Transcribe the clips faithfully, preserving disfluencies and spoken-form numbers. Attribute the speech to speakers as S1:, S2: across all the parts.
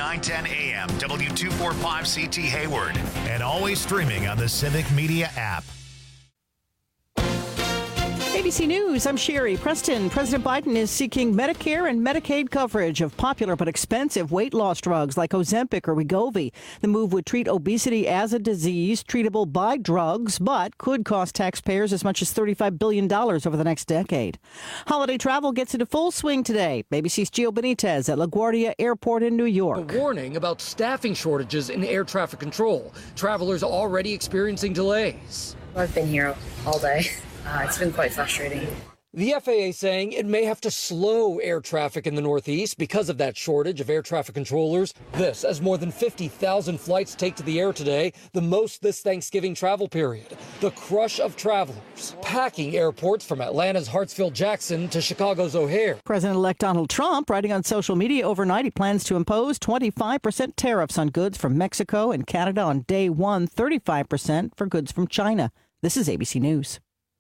S1: nine ten A M, W two forty-five C T Hayward, and always streaming on the Civic Media app.
S2: A B C News, I'm Sherry Preston. President Biden is seeking Medicare and Medicaid coverage of popular but expensive weight loss drugs like Ozempic or Wegovy. The move would treat obesity as a disease treatable by drugs, but could cost taxpayers as much as thirty-five billion dollars over the next decade. Holiday travel gets into full swing today. A B C's Gio Benitez at LaGuardia Airport in New York.
S3: A warning about staffing shortages in air traffic control. Travelers already experiencing delays.
S4: I've been here all day. Uh, it's been quite frustrating.
S3: The F A A saying it may have to slow air traffic in the Northeast because of that shortage of air traffic controllers. This as more than fifty thousand flights take to the air today, the most this Thanksgiving travel period. The crush of travelers packing airports from Atlanta's Hartsfield-Jackson to Chicago's O'Hare.
S2: President-elect Donald Trump writing on social media overnight he plans to impose twenty-five percent tariffs on goods from Mexico and Canada on day one, thirty-five percent for goods from China. This is A B C News.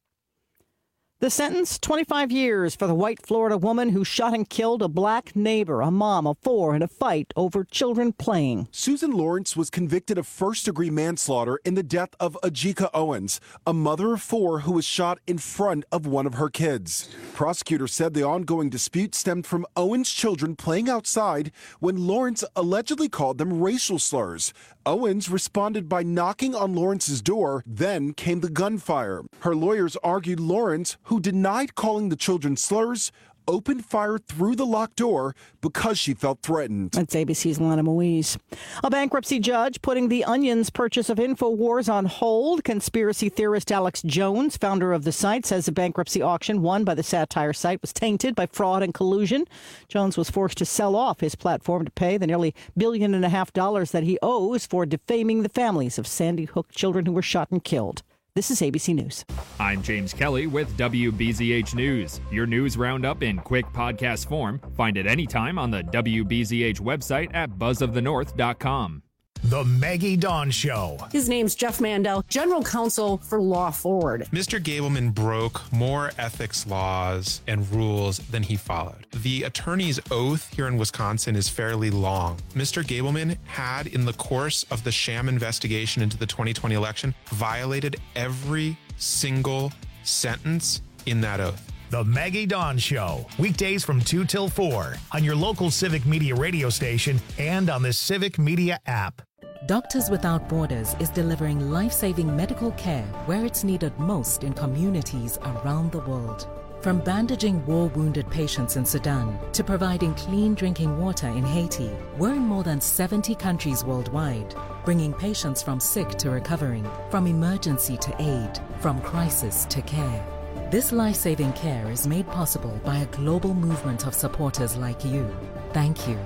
S2: The sentence, twenty-five years for the white Florida woman who shot and killed a black neighbor, a mom of four, in a fight over children playing.
S5: Susan Lawrence was convicted of first-degree manslaughter in the death of Ajika Owens, a mother of four who was shot in front of one of her kids. Prosecutors said the ongoing dispute stemmed from Owens' children playing outside when Lawrence allegedly called them racial slurs. Owens responded by knocking on Lawrence's door, then came the gunfire. Her lawyers argued Lawrence, who denied calling the children slurs, opened fire through the locked door because she felt threatened.
S2: That's A B C's Lana Moise. A bankruptcy judge putting the Onion's purchase of InfoWars on hold. Conspiracy theorist Alex Jones, founder of the site, says the bankruptcy auction won by the satire site was tainted by fraud and collusion. Jones was forced to sell off his platform to pay the nearly billion and a half dollars that he owes for defaming the families of Sandy Hook children who were shot and killed. This is A B C News.
S6: I'm James Kelly with W B Z H News. Your news roundup in quick podcast form. Find it anytime on the W B Z H website at buzz of the north dot com.
S1: The Maggie Dawn Show.
S7: His name's Jeff Mandel, General Counsel for Law Forward.
S8: Mister Gableman broke more ethics laws and rules than he followed. The attorney's oath here in Wisconsin is fairly long. Mister Gableman had, in the course of the sham investigation into the twenty twenty election, violated every single sentence in that oath.
S1: The Maggie Dawn Show, weekdays from two till four on your local Civic Media radio station and on the Civic Media app.
S9: Doctors Without Borders is delivering life-saving medical care where it's needed most in communities around the world. From bandaging war-wounded patients in Sudan to providing clean drinking water in Haiti, we're in more than seventy countries worldwide, bringing patients from sick to recovering, from emergency to aid, from crisis to care. This life-saving care is made possible by a global movement of supporters like you. Thank you.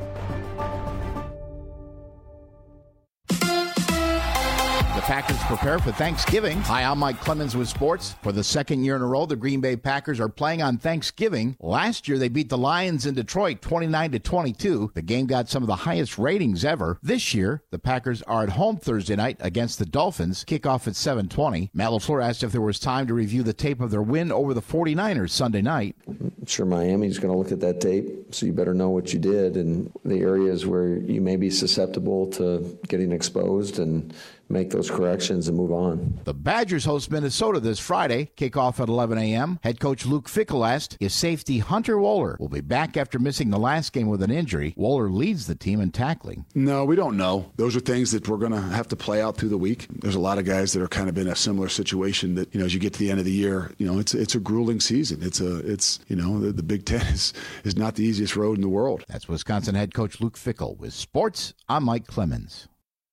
S10: The Packers prepare for Thanksgiving. Hi, I'm Mike Clemens with sports. For the second year in a row, the Green Bay Packers are playing on Thanksgiving. Last year, they beat the Lions in Detroit twenty-nine to twenty-two. The game got some of the highest ratings ever. This year, the Packers are at home Thursday night against the Dolphins. Kickoff at seven twenty. Matt LaFleur asked if there was time to review the tape of their win over the forty-niners Sunday night.
S11: I'm sure Miami's going to look at that tape, so you better know what you did and the areas where you may be susceptible to getting exposed and make those corrections and move on.
S10: The Badgers host Minnesota this Friday. Kickoff at eleven a.m. Head coach Luke Fickell asked if safety Hunter Wohler will be back after missing the last game with an injury. Wohler leads the team in tackling.
S12: No, we don't know. Those are things that we're going to have to play out through the week. There's a lot of guys that are kind of in a similar situation that, you know, as you get to the end of the year, you know, it's it's a grueling season. It's a it's you know the, the Big Ten is is not the easiest road in the world.
S10: That's Wisconsin head coach Luke Fickell. With sports, I'm Mike Clemens.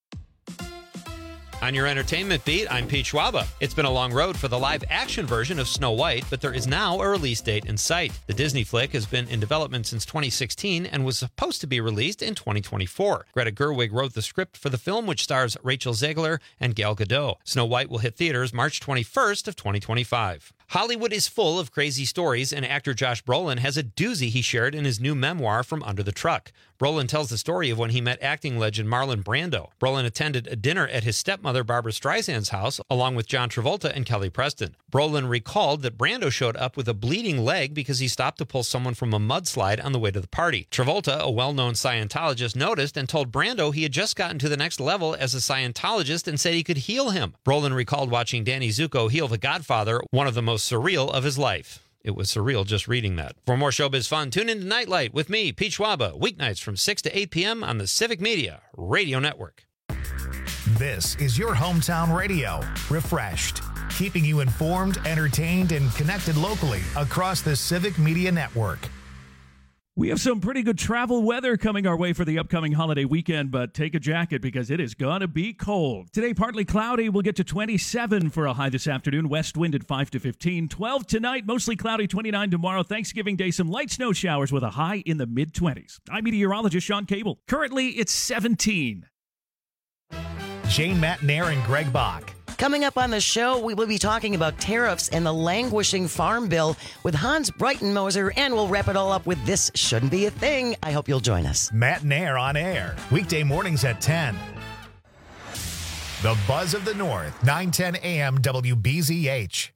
S13: On your entertainment beat, I'm Pete Schwaba. It's been a long road for the live-action version of Snow White, but there is now a release date in sight. The Disney flick has been in development since twenty sixteen and was supposed to be released in twenty twenty-four. Greta Gerwig wrote the script for the film, which stars Rachel Zegler and Gal Gadot. Snow White will hit theaters March twenty-first of twenty twenty-five. Hollywood is full of crazy stories, and actor Josh Brolin has a doozy he shared in his new memoir, From Under the Truck. Brolin tells the story of when he met acting legend Marlon Brando. Brolin attended a dinner at his stepmother Barbara Streisand's house, along with John Travolta and Kelly Preston. Brolin recalled that Brando showed up with a bleeding leg because he stopped to pull someone from a mudslide on the way to the party. Travolta, a well-known Scientologist, noticed and told Brando he had just gotten to the next level as a Scientologist and said he could heal him. Brolin recalled watching Danny Zuko heal The Godfather, one of the most surreal of his life. It was surreal just reading that. For more showbiz fun, tune in to Nightlight with me, Pete Schwaba, weeknights from six to eight p.m. on the Civic Media Radio Network.
S1: This is your hometown radio, Refreshed, keeping you informed, entertained, and connected locally across the Civic Media Network.
S14: We have some pretty good travel weather coming our way for the upcoming holiday weekend, but take a jacket because it is going to be cold. Today, partly cloudy. We'll get to twenty-seven for a high this afternoon. West wind at five to fifteen. twelve tonight, mostly cloudy. twenty-nine tomorrow. Thanksgiving Day, some light snow showers with a high in the mid-twenties. I'm meteorologist Sean Cable. Currently, it's seventeen.
S1: Jane Matnair and Greg Bach.
S15: Coming up on the show, we will be talking about tariffs and the languishing farm bill with Hans Breitenmoser, and we'll wrap it all up with This Shouldn't Be a Thing. I hope you'll join us.
S1: Matnair on air, weekday mornings at ten. The Buzz of the North, nine ten a.m. W B Z H.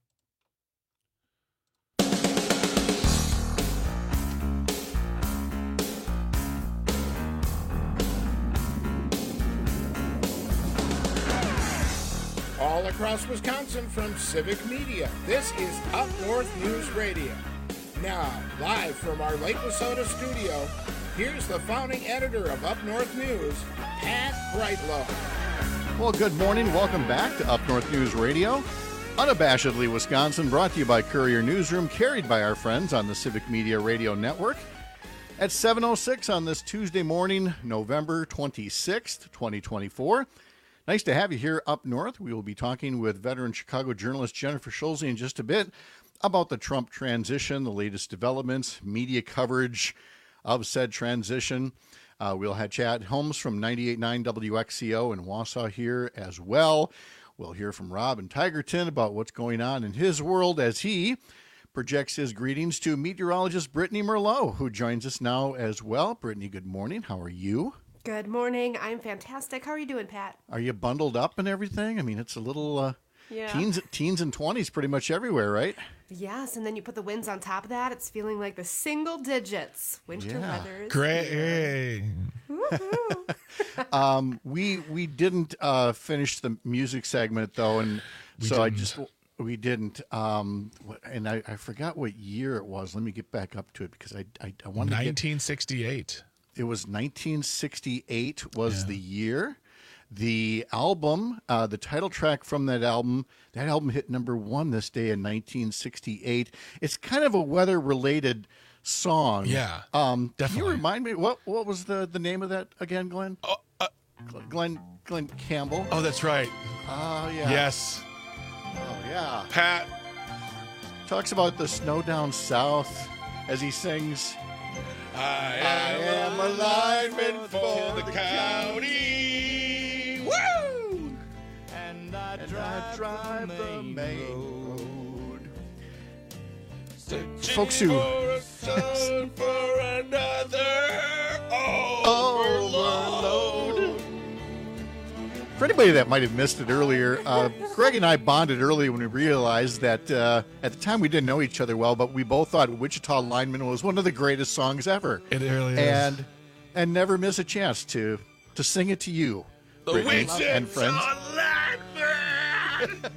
S16: All across Wisconsin from Civic Media, this is Up North News Radio. Now, live from our Lake Wissota studio, here's the founding editor of Up North News, Pat Brightlow.
S17: Well, good morning. Welcome back to Up North News Radio. Unabashedly Wisconsin, brought to you by Courier Newsroom, carried by our friends on the Civic Media Radio Network. At seven oh six on this Tuesday morning, November twenty-sixth, twenty twenty-four. Nice to have you here up north. We will be talking with veteran Chicago journalist Jennifer Schulze in just a bit about the Trump transition, the latest developments, media coverage of said transition. Uh, we'll have Chad Holmes from ninety-eight point nine W X C O in Wausau here as well. We'll hear from Rob in Tigerton about what's going on in his world as he projects his greetings to meteorologist Brittany Merlot, who joins us now as well. Brittany, good morning. How are you?
S18: Good morning. I'm fantastic. How are you doing, Pat?
S17: Are you bundled up and everything? I mean, it's a little uh,
S18: yeah.
S17: teens, teens and twenties pretty much everywhere, right?
S18: Yes, and then you put the winds on top of that. It's feeling like the single digits. Winter
S17: Yeah.
S18: weather is
S8: Great.
S17: um, we we didn't uh, finish the music segment though, and
S8: We
S17: so I
S8: didn't.
S17: just we didn't. Um, and I, I forgot what year it was. Let me get back up to it because I I, I wanted
S8: nineteen sixty-eight.
S17: to get. It was nineteen sixty-eight was
S8: Yeah.
S17: the year. The album, uh, the title track from that album, that album hit number one this day in nineteen sixty-eight. It's kind of a weather-related song.
S8: Yeah,
S17: um,
S8: definitely.
S17: Can you remind me what what was the, the name of that again, Glenn?
S8: Oh, uh,
S17: Glenn Glenn Campbell.
S8: Oh, that's right.
S17: Oh yeah.
S8: Yes.
S17: Oh yeah.
S8: Pat
S17: talks about the snow down south as he sings.
S8: I
S17: am a lineman
S8: for the county.
S17: Woo! And I drive, drive the main road. Folks who
S8: for another
S17: overload. For anybody that might have missed it earlier, uh, Greg and I bonded early when we realized that uh, at the time we didn't know each other well, but we both thought Wichita Lineman was one of the greatest songs ever.
S8: It really is.
S17: And and never miss a chance to to sing it to you,
S8: The
S17: Brittany
S8: Wichita
S17: and friends.
S8: Lineman.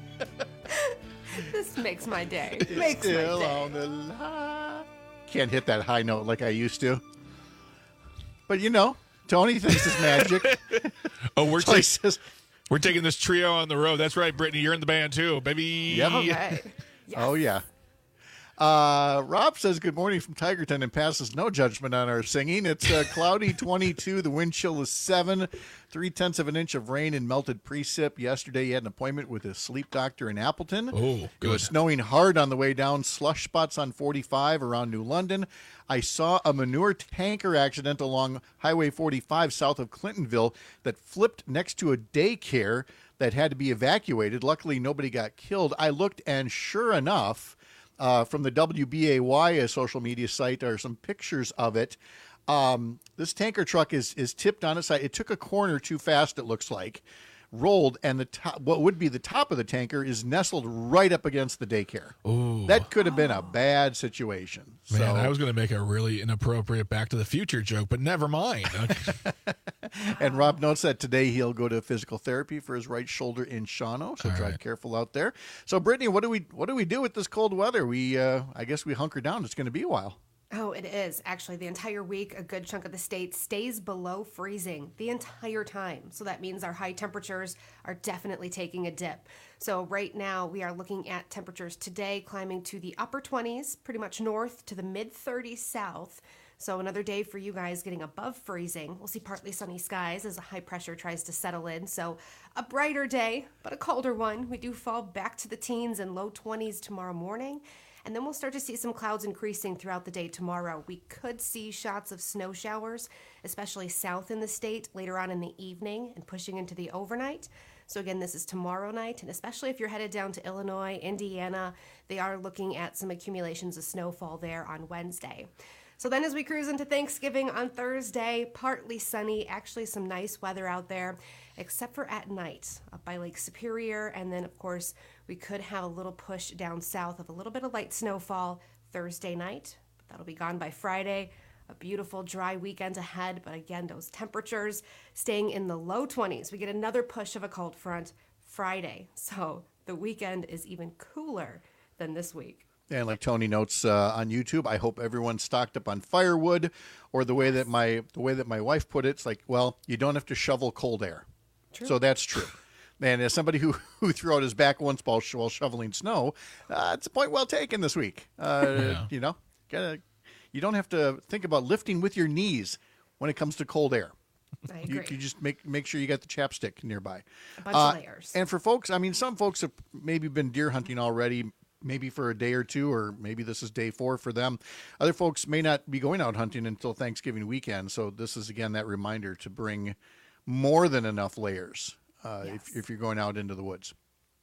S18: This makes my day. Makes my
S17: Still
S18: day.
S17: on the line. Can't hit that high note like I used to. But you know, Tony thinks it's magic.
S8: Oh, we're,
S17: So he
S8: ta-
S17: says,
S8: we're taking this trio on the road. That's right, Brittany. You're in the band too, baby.
S17: Yep.
S18: All right.
S17: Oh yeah. Uh, Rob says, good morning from Tigerton and passes no judgment on our singing. It's uh, cloudy twenty-two. The wind chill is seven. Three-tenths of an inch of rain and melted precip. Yesterday, you had an appointment with a sleep doctor in Appleton.
S19: Oh, good.
S17: It was snowing hard on the way down. Slush spots on forty-five around New London. I saw a manure tanker accident along Highway forty-five south of Clintonville that flipped next to a daycare that had to be evacuated. Luckily, nobody got killed. I looked, and sure enough, uh, from the W B A Y, a social media site, are some pictures of it. Um, this tanker truck is is tipped on its side. It took a corner too fast, it looks like, rolled, and the top, what would be the top of the tanker is nestled right up against the daycare.
S19: Ooh.
S17: That could have been a bad situation.
S19: Man,
S17: so,
S19: I was going to make a really inappropriate Back to the Future joke, but never mind.
S17: And Rob notes that today he'll go to physical therapy for his right shoulder in Shawano, so
S19: All
S17: drive
S19: right.
S17: careful out there. So, Brittany, what do we what do we do with this cold weather? We uh, I guess we hunker down. It's going to be a while.
S18: Oh, it is. Actually, the entire week, a good chunk of the state stays below freezing the entire time. So that means our high temperatures are definitely taking a dip. So right now, we are looking at temperatures today climbing to the upper twenties, pretty much north to the mid thirties south. So another day for you guys getting above freezing. We'll see partly sunny skies as a high pressure tries to settle in. So a brighter day, but a colder one. We do fall back to the teens and low twenties tomorrow morning. And then we'll start to see some clouds increasing throughout the day tomorrow. We could see shots of snow showers, especially south in the state later on in the evening and pushing into the overnight. So again, this is tomorrow night, and especially if you're headed down to Illinois, Indiana, they are looking at some accumulations of snowfall there on Wednesday. So then as we cruise into Thanksgiving on Thursday, partly sunny, actually some nice weather out there, except for at night up by Lake Superior. And then, of course, we could have a little push down south of a little bit of light snowfall Thursday night. But that'll be gone by Friday. A beautiful dry weekend ahead. But again, those temperatures staying in the low twenties. We get another push of a cold front Friday. So the weekend is even cooler than this week.
S17: And like Tony notes uh, on YouTube, I hope everyone's stocked up on firewood, or the way that my the way that my wife put it, it's like, well, you don't have to shovel cold air.
S18: True.
S17: So that's true. And as somebody who, who threw out his back once while, while shoveling snow, uh, it's a point well taken this week. Uh,
S19: Yeah.
S17: You know, gotta, you don't have to think about lifting with your knees when it comes to cold air.
S18: I
S17: You,
S18: agree.
S17: you just make make sure you got the chapstick nearby.
S18: A bunch
S17: Uh,
S18: of layers.
S17: And for folks, I mean, some folks have maybe been deer hunting already, maybe for a day or two, or maybe this is day four for them. Other folks may not be going out hunting until Thanksgiving weekend. So this is, again, that reminder to bring more than enough layers uh,
S18: Yes.
S17: if, if you're going out into the woods.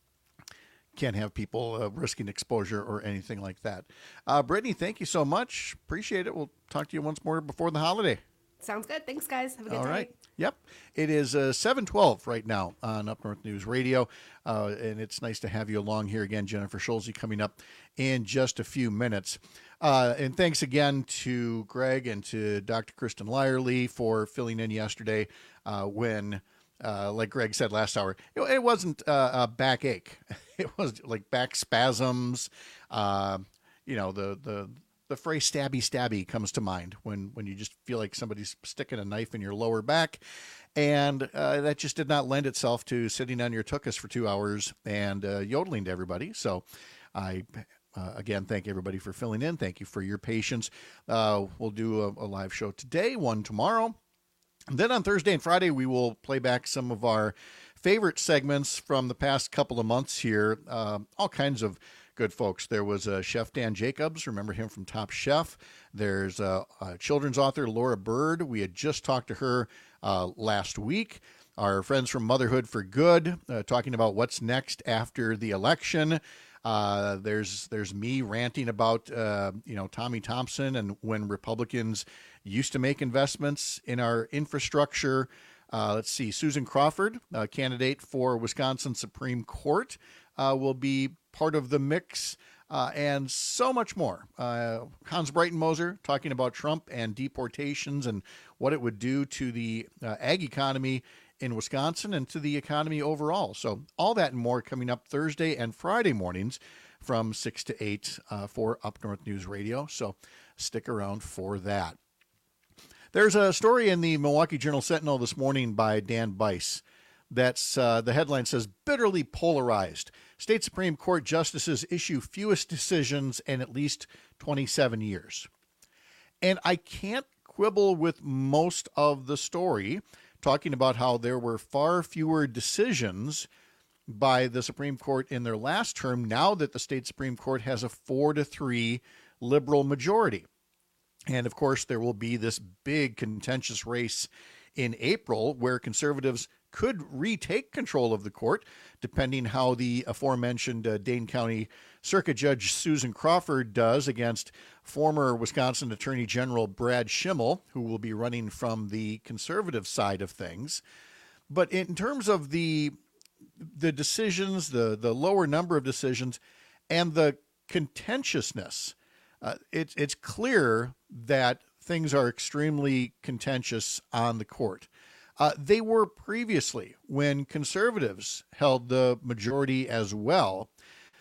S17: Can't have people uh, risking exposure or anything like that. Uh, Brittany, thank you so much. Appreciate it. We'll talk to you once more before the holiday.
S18: Sounds good. Thanks, guys. Have a good
S17: All
S18: day.
S17: right. Yep. It is uh, seven twelve right now on Up North News Radio. Uh, and it's nice to have you along here again. Jennifer Schulze coming up in just a few minutes. Uh, and thanks again to Greg and to Doctor Kristen Lyerly for filling in yesterday uh, when, uh, like Greg said last hour, it, it wasn't uh, a backache. It was like back spasms. Uh, you know, the, the, The phrase stabby stabby comes to mind when, when you just feel like somebody's sticking a knife in your lower back. And uh, that just did not lend itself to sitting on your tuchus for two hours and uh, yodeling to everybody. So I, uh, again, thank everybody for filling in. Thank you for your patience. Uh, we'll do a, a live show today, one tomorrow. And then on Thursday and Friday, we will play back some of our favorite segments from the past couple of months here. Uh, all kinds of good folks. There was uh, Chef Dan Jacobs. Remember him from Top Chef. There's uh, uh, children's author Laura Bird. We had just talked to her uh, last week. Our friends from Motherhood for Good, uh, talking about what's next after the election. Uh, there's there's me ranting about uh, you know Tommy Thompson and when Republicans used to make investments in our infrastructure. Uh, let's see, Susan Crawford, a candidate for Wisconsin Supreme Court, uh, will be part of the mix, uh, and so much more. Uh, Hans Breitenmoser talking about Trump and deportations and what it would do to the uh, ag economy in Wisconsin and to the economy overall. So all that and more coming up Thursday and Friday mornings from six to eight uh, for Up North News Radio. So stick around for that. There's a story in the Milwaukee Journal-Sentinel this morning by Dan Bice. That's uh, the headline says, bitterly polarized. State Supreme Court justices issue fewest decisions in at least twenty-seven years. And I can't quibble with most of the story, talking about how there were far fewer decisions by the Supreme Court in their last term now that the state Supreme Court has a four to three liberal majority. And of course, there will be this big contentious race in April where conservatives could retake control of the court, depending how the aforementioned uh, Dane County Circuit Judge Susan Crawford does against former Wisconsin Attorney General Brad Schimmel, who will be running from the conservative side of things. But in terms of the the decisions, the, the lower number of decisions, and the contentiousness, uh, it, it's clear that things are extremely contentious on the court. Uh, they were previously when conservatives held the majority as well.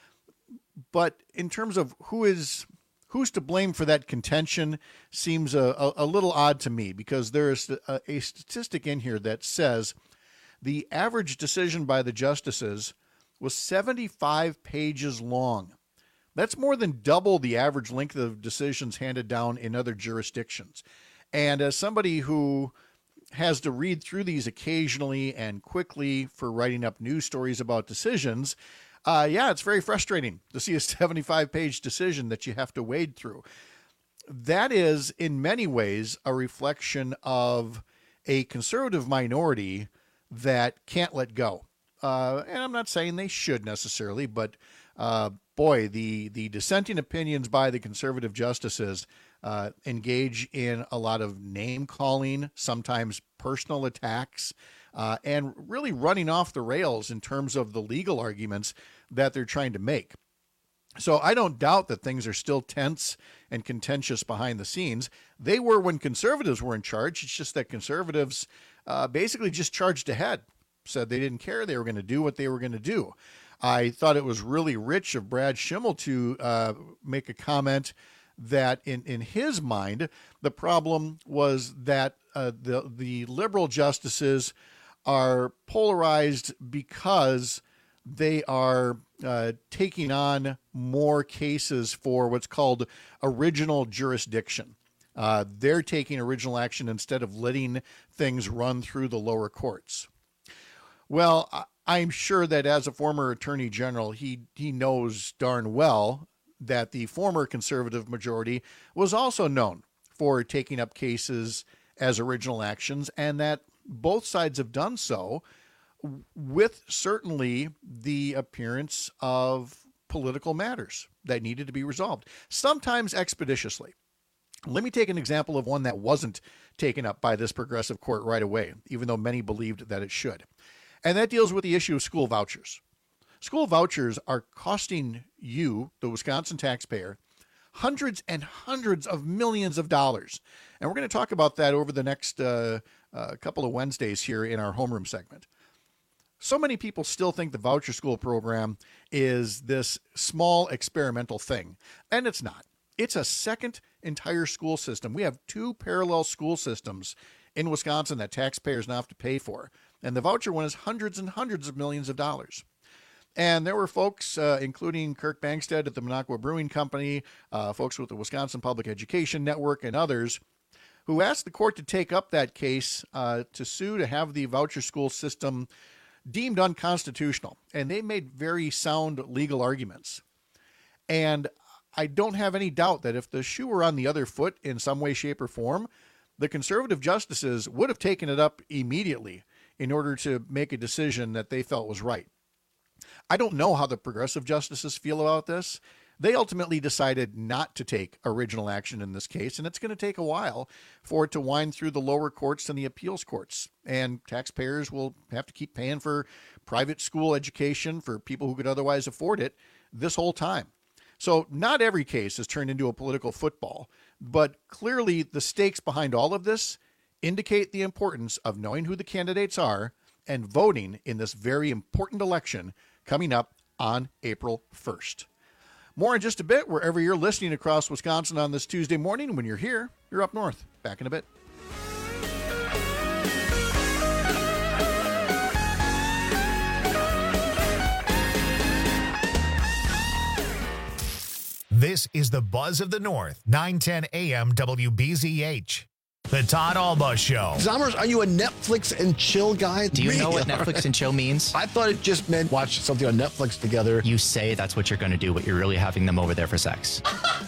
S17: But in terms of who is who's to blame for that contention seems a, a, a little odd to me, because there is a, a statistic in here that says the average decision by the justices was seventy-five pages long. That's more than double the average length of decisions handed down in other jurisdictions. And as somebody who has to read through these occasionally and quickly for writing up news stories about decisions, uh, yeah, it's very frustrating to see a seventy-five page decision that you have to wade through. That is, in many ways, a reflection of a conservative minority that can't let go. Uh, and I'm not saying they should necessarily, but uh, boy, the, the dissenting opinions by the conservative justices uh, engage in a lot of name calling, sometimes personal attacks, uh, and really running off the rails in terms of the legal arguments that they're trying to make. So I don't doubt that things are still tense and contentious behind the scenes. They were when conservatives were in charge. It's just that conservatives uh, basically just charged ahead, said they didn't care. They were going to do what they were going to do. I thought it was really rich of Brad Schimmel to uh, make a comment that in, in his mind, the problem was that uh, the, the liberal justices are polarized because they are uh, taking on more cases for what's called original jurisdiction. Uh, they're taking original action instead of letting things run through the lower courts. Well, I'm sure that as a former attorney general, he he knows darn well that the former conservative majority was also known for taking up cases as original actions, and that both sides have done so with certainly the appearance of political matters that needed to be resolved, sometimes expeditiously. Let me take an example of one that wasn't taken up by this progressive court right away, even though many believed that it should. And that deals with the issue of school vouchers. School vouchers are costing you, the Wisconsin taxpayer, hundreds and hundreds of millions of dollars. And we're going to talk about that over the next uh, uh, couple of Wednesdays here in our homeroom segment. So many people still think the voucher school program is this small experimental thing, and it's not. It's a second entire school system. We have two parallel school systems in Wisconsin that taxpayers now have to pay for. And the voucher one is hundreds and hundreds of millions of dollars. And there were folks, uh, including Kirk Bangstead at the Minocqua Brewing Company, uh, folks with the Wisconsin Public Education Network, and others, who asked the court to take up that case uh, to sue to have the voucher school system deemed unconstitutional. And they made very sound legal arguments. And I don't have any doubt that if the shoe were on the other foot in some way, shape, or form, the conservative justices would have taken it up immediately in order to make a decision that they felt was right. I don't know how the progressive justices feel about this. They ultimately decided not to take original action in this case, and it's going to take a while for it to wind through the lower courts and the appeals courts. And taxpayers will have to keep paying for private school education for people who could otherwise afford it this whole time. So not every case has turned into a political football, but clearly the stakes behind all of this indicate the importance of knowing who the candidates are and voting in this very important election coming up on April first. More in just a bit, wherever you're listening across Wisconsin on this Tuesday morning. When you're here, you're up north. Back in a bit.
S1: This is the Buzz of the North, nine ten A M W B Z H. The Todd Alba Show.
S20: Zommers, are you a Netflix and chill guy?
S21: Do you
S20: Me?
S21: know what Netflix and chill means?
S20: I thought it just meant watch something on Netflix together.
S21: You say that's what you're going to do, but you're really having them over there for sex.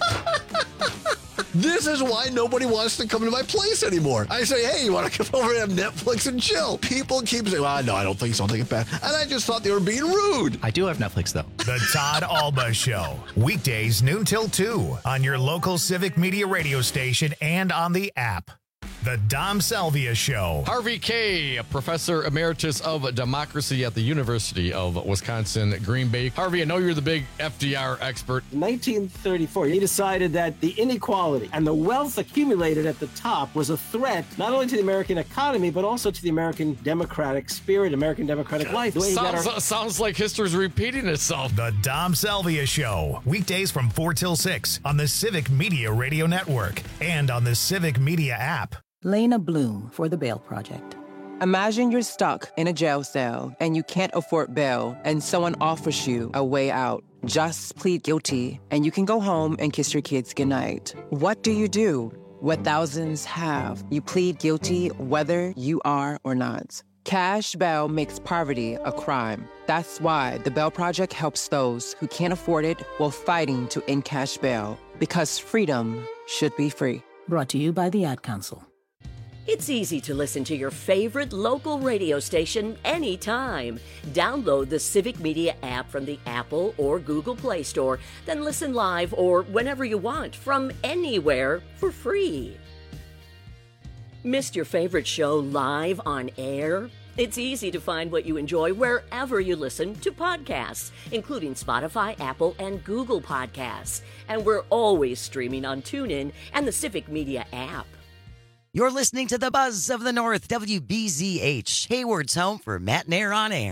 S20: This is why nobody wants to come to my place anymore. I say, hey, you want to come over and have Netflix and chill? People keep saying, well, no, I don't think so. I'll take it back. And I just thought they were being rude.
S21: I do have Netflix, though.
S1: The Todd Alba Show. Weekdays noon till two on your local Civic Media radio station and on the app. The Dom Salvia Show.
S22: Harvey Kaye, a professor emeritus of democracy at the University of Wisconsin, Green Bay. Harvey, I know you're the big F D R expert.
S23: In nineteen thirty-four, he decided that the inequality and the wealth accumulated at the top was a threat not only to the American economy, but also to the American democratic spirit, American democratic life. The way he got
S22: Sounds,
S23: our-
S22: sounds like history's repeating itself.
S1: The Dom Salvia Show. Weekdays from four till six on the Civic Media Radio Network and on the Civic Media app.
S24: Lena Bloom for the Bail Project.
S25: Imagine you're stuck in a jail cell and you can't afford bail and someone offers you a way out. Just plead guilty and you can go home and kiss your kids goodnight. What do you do? What thousands have. You plead guilty whether you are or not. Cash bail makes poverty a crime. That's why the Bail Project helps those who can't afford it while fighting to end cash bail. Because freedom should be free.
S24: Brought to you by the Ad Council.
S26: It's easy to listen to your favorite local radio station anytime. Download the Civic Media app from the Apple or Google Play Store, then listen live or whenever you want from anywhere for free. Missed your favorite show live on air? It's easy to find what you enjoy wherever you listen to podcasts, including Spotify, Apple, and Google Podcasts. And we're always streaming on TuneIn and the Civic Media app.
S15: You're listening to the Buzz of the North, W B Z H, Hayward's home for Matt Nair on air.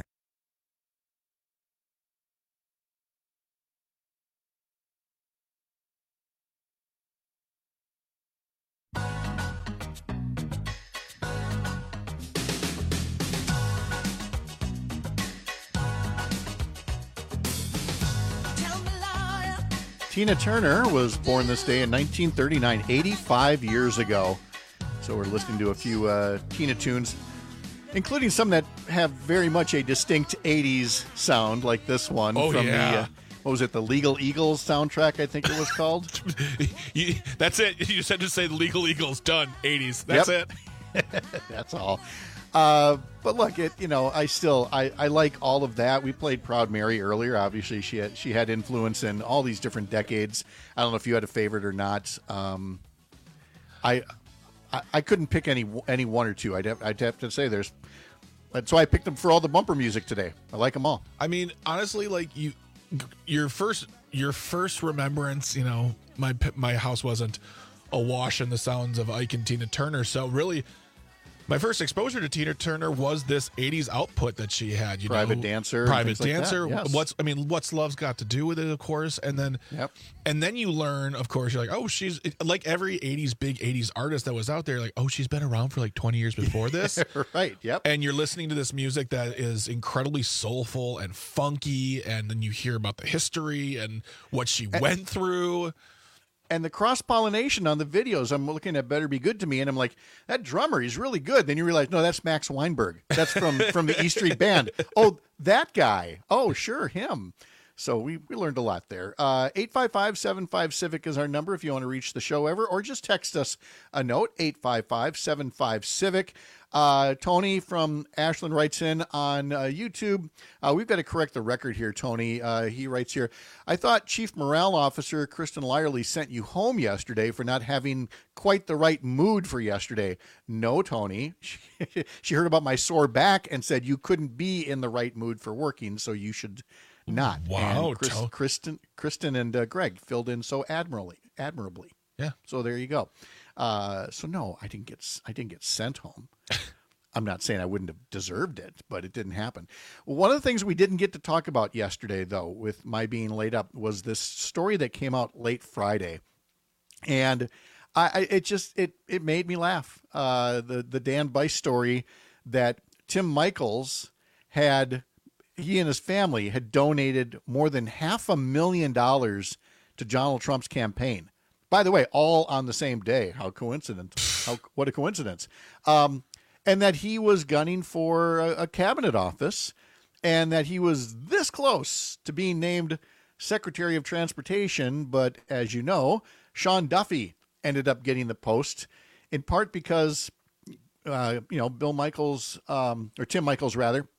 S17: Tina Turner was born this day in nineteen thirty-nine, eighty-five years ago. So we're listening to a few uh, Tina tunes, including some that have very much a distinct eighties sound, like this one
S19: Oh,
S17: from
S19: yeah.
S17: the, uh, what was it, the Legal Eagles soundtrack, I think it was called?
S19: You, that's it. You said to say Legal Eagles, done, eighties. That's
S17: Yep.
S19: it.
S17: That's all. Uh, but look, it you know, I still I, I like all of that. We played Proud Mary earlier. Obviously, she had she had influence in all these different decades. I don't know if you had a favorite or not. Um, I, I I couldn't pick any any one or two. I'd have, I'd have to say there's. That's why I picked them for all the bumper music today. I like them all.
S19: I mean, honestly, like you, your first your first remembrance, you know, my my house wasn't awash in the sounds of Ike and Tina Turner, so really. My first exposure to Tina Turner was this eighties output that she had. You
S17: Private
S19: know,
S17: Dancer and
S19: Private
S17: things like that,
S19: Dancer.
S17: yes.
S19: What's I mean, What's Love's Got to Do with it, of course, and then
S17: yep.
S19: and then you learn, of course, you're like, oh, she's like every eighties big eighties artist that was out there. Like, oh, she's been around for like twenty years before this,
S17: right? Yep.
S19: And you're listening to this music that is incredibly soulful and funky, and then you hear about the history and what she
S17: And-
S19: went through.
S17: And the cross-pollination on the videos, I'm looking at Better Be Good to Me, and I'm like, that drummer, he's really good. Then you realize, no, that's Max Weinberg. That's from, from the E Street Band. Oh, that guy. Oh, sure, him. So we, we learned a lot there. Uh, eight five five, seven five, CIVIC is our number if you want to reach the show ever, or just text us a note, eight five five, seven five, CIVIC. Uh, Tony from Ashland writes in on uh, YouTube. Uh, we've got to correct the record here, Tony. Uh, he writes here, I thought Chief Morale Officer Kristen Lyerly sent you home yesterday for not having quite the right mood for yesterday. No, Tony. She, she heard about my sore back and said you couldn't be in the right mood for working, so you should not.
S19: Wow.
S17: And Chris,
S19: tell-
S17: Kristen, Kristen and uh, Greg filled in so admirably. Admirably.
S19: Yeah.
S17: So there you go. Uh, so no, I didn't get I didn't get sent home. I'm not saying I wouldn't have deserved it, but it didn't happen. One of the things we didn't get to talk about yesterday, though, with my being laid up, was this story that came out late Friday, and I, I it just it it made me laugh. Uh, the the Dan Bice story that Tim Michaels had, he and his family had donated more than half a million dollars to Donald Trump's campaign. By the way, all on the same day. How coincident. How, what a coincidence. Um, and that he was gunning for a, a cabinet office, and that he was this close to being named Secretary of Transportation. But as you know, Sean Duffy ended up getting the post, in part because, uh, you know, Bill Michels, um, or Tim Michels rather,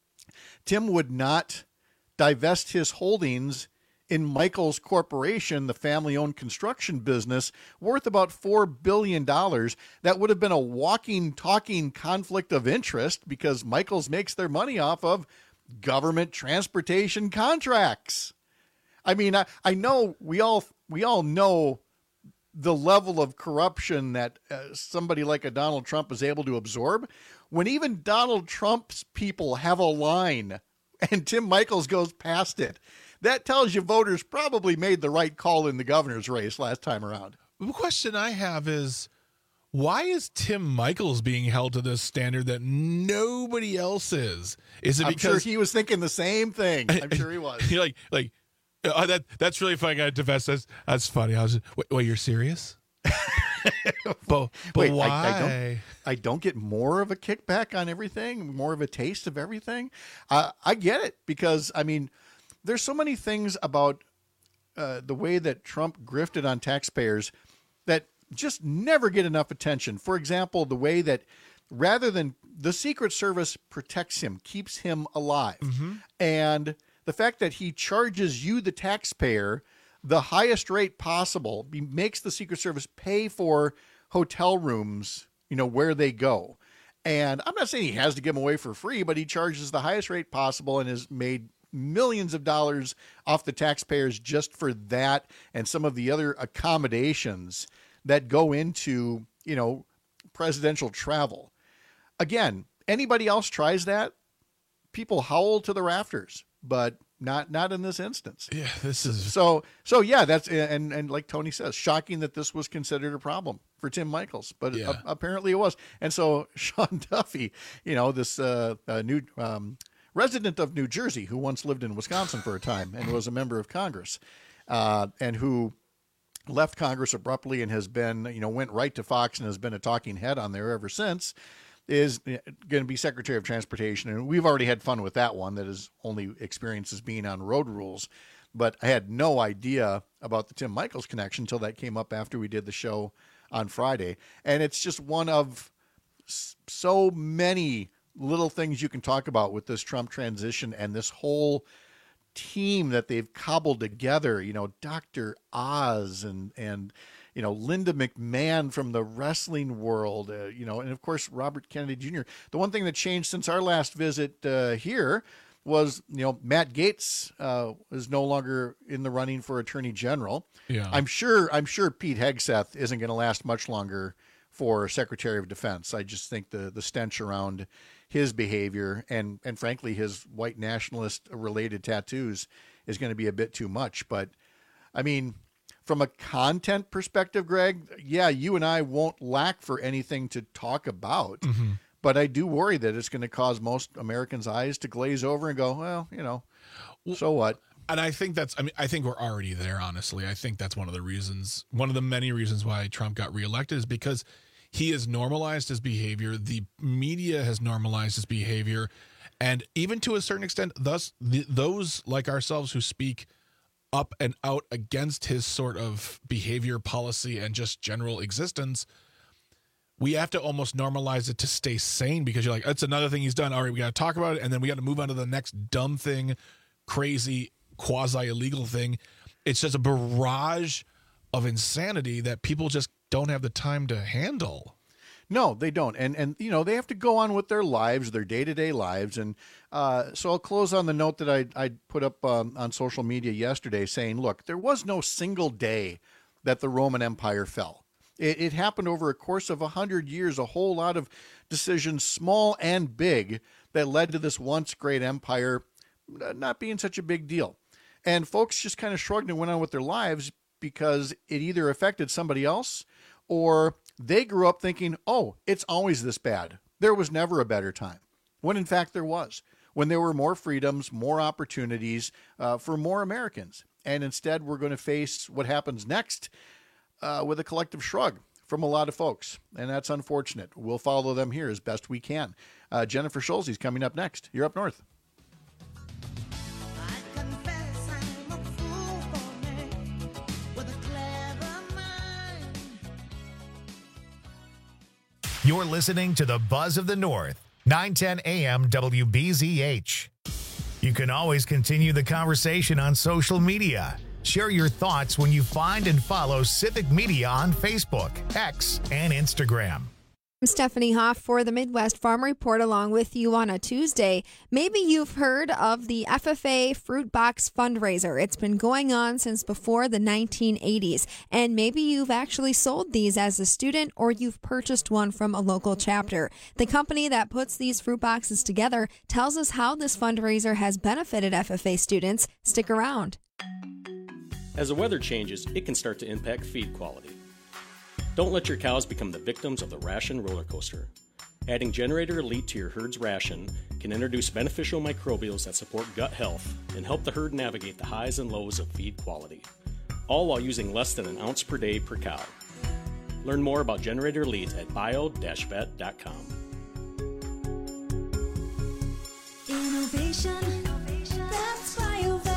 S17: Tim would not divest his holdings in Michels Corporation, the family-owned construction business, worth about four billion dollars. That would have been a walking, talking conflict of interest, because Michels makes their money off of government transportation contracts. I mean, I, I know we all we all know the level of corruption that uh, somebody like a Donald Trump is able to absorb. When even Donald Trump's people have a line and Tim Michels goes past it, that tells you voters probably made the right call in the governor's race last time around.
S19: The question I have is, why is Tim Michels being held to this standard that nobody else is? Is it
S17: I'm
S19: because
S17: sure he was thinking the same thing? I'm sure he was.
S19: You're like, like, oh, that that's really funny. I got to divest. That's, that's funny. I was just, wait, wait, you're serious? but but
S17: Wait,
S19: why?
S17: I, I, don't, I don't get more of a kickback on everything, more of a taste of everything. Uh, I get it, because, I mean, there's so many things about uh, the way that Trump grifted on taxpayers that just never get enough attention. For example, the way that rather than the Secret Service protects him, keeps him alive,
S19: Mm-hmm.
S17: and the fact that he charges you, the taxpayer, the highest rate possible, he makes the Secret Service pay for hotel rooms, you know, where they go. And I'm not saying he has to give them away for free, but he charges the highest rate possible and has made millions of dollars off the taxpayers just for that and some of the other accommodations that go into, you know, presidential travel. Again, anybody else tries that, people howl to the rafters, but not not in this instance.
S19: Yeah, this is
S17: so so yeah, that's and and like Tony says, shocking that this was considered a problem for Tim Michels, but
S19: Yeah.
S17: a, apparently it was. And so Sean Duffy, you know, this uh, uh, new um, resident of New Jersey who once lived in Wisconsin for a time and was a member of Congress, uh, and who left Congress abruptly and has been, you know, went right to Fox and has been a talking head on there ever since, is going to be Secretary of Transportation. And we've already had fun with that one, that his only experience is being on road rules. But I had no idea about the Tim Michels connection until that came up after we did the show on Friday. And it's just one of so many little things you can talk about with this Trump transition and this whole team that they've cobbled together, you know, Doctor Oz and, and, you know, Linda McMahon from the wrestling world, uh, you know, and of course, Robert Kennedy Junior The one thing that changed since our last visit uh, here was, you know, Matt Gaetz uh, is no longer in the running for Attorney General.
S19: Yeah.
S17: I'm sure, I'm sure Pete Hegseth isn't going to last much longer for Secretary of Defense. I just think the, the stench around his behavior and, and frankly, his white nationalist related tattoos is going to be a bit too much. But I mean, from a content perspective, Greg, yeah, you and I won't lack for anything to talk about,
S19: Mm-hmm.
S17: but I do worry that it's going to cause most Americans' eyes to glaze over and go, well, you know, so what?
S19: And I think that's, I mean, I think we're already there, honestly. I think that's one of the reasons, one of the many reasons why Trump got reelected is because he has normalized his behavior. The media has normalized his behavior. And even to a certain extent, thus, the, those like ourselves who speak up and out against his sort of behavior, policy, and just general existence, we have to almost normalize it to stay sane, because you're like, that's another thing he's done. All right, we got to talk about it, and then we got to move on to the next dumb thing, crazy, quasi-illegal thing. It's just a barrage of insanity that people just don't have the time to handle.
S17: No, they don't. And, and you know, they have to go on with their lives, their day-to-day lives. And uh, so I'll close on the note that I, I put up um, on social media yesterday saying, look, there was no single day that the Roman Empire fell. It, it happened over a course of a hundred years, a whole lot of decisions, small and big, that led to this once great empire not being such a big deal. And folks just kind of shrugged and went on with their lives because it either affected somebody else or they grew up thinking, oh, it's always this bad. There was never a better time. When in fact there was. When there were more freedoms, more opportunities uh, for more Americans. And instead, we're going to face what happens next uh, with a collective shrug from a lot of folks. And that's unfortunate. We'll follow them here as best we can. Uh, Jennifer Schulze is coming up next. You're Up North.
S1: You're listening to the Buzz of the North, nine ten A M W B Z H. You can always continue the conversation on social media. Share your thoughts when you find and follow Civic Media on Facebook, X, and Instagram.
S2: I'm Stephanie Hoff for the Midwest Farm Report along with you on a Tuesday. Maybe you've heard of the F F A Fruit Box fundraiser. It's been going on since before the nineteen eighties. And maybe you've actually sold these as a student or you've purchased one from a local chapter. The company that puts these fruit boxes together tells us how this fundraiser has benefited F F A students. Stick around.
S3: As the weather changes, it can start to impact feed quality. Don't let your cows become the victims of the ration roller coaster. Adding Generator Elite to your herd's ration can introduce beneficial microbials that support gut health and help the herd navigate the highs and lows of feed quality, all while using less than an ounce per day per cow. Learn more about Generator Elite at bio dash vet dot com.
S4: Innovation, that's BioVet.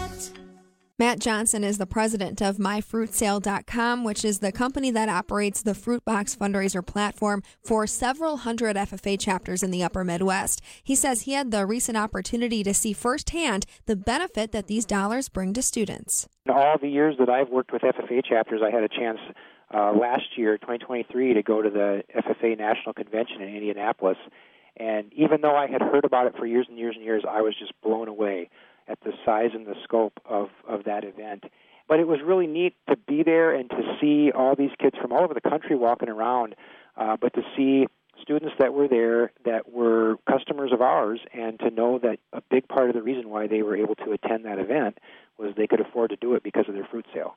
S2: Matt Johnson is the president of my fruit sale dot com, which is the company that operates the Fruit Box fundraiser platform for several hundred F F A chapters in the upper Midwest. He says he had the recent opportunity to see firsthand the benefit that these dollars bring to students.
S5: In all the years that I've worked with F F A chapters, I had a chance uh, last year, twenty twenty-three, to go to the F F A National Convention in Indianapolis. And even though I had heard about it for years and years and years, I was just blown away at the size and the scope of, of that event. But it was really neat to be there and to see all these kids from all over the country walking around, uh, but to see students that were there that were customers of ours, and to know that a big part of the reason why they were able to attend that event was they could afford to do it because of their fruit sale.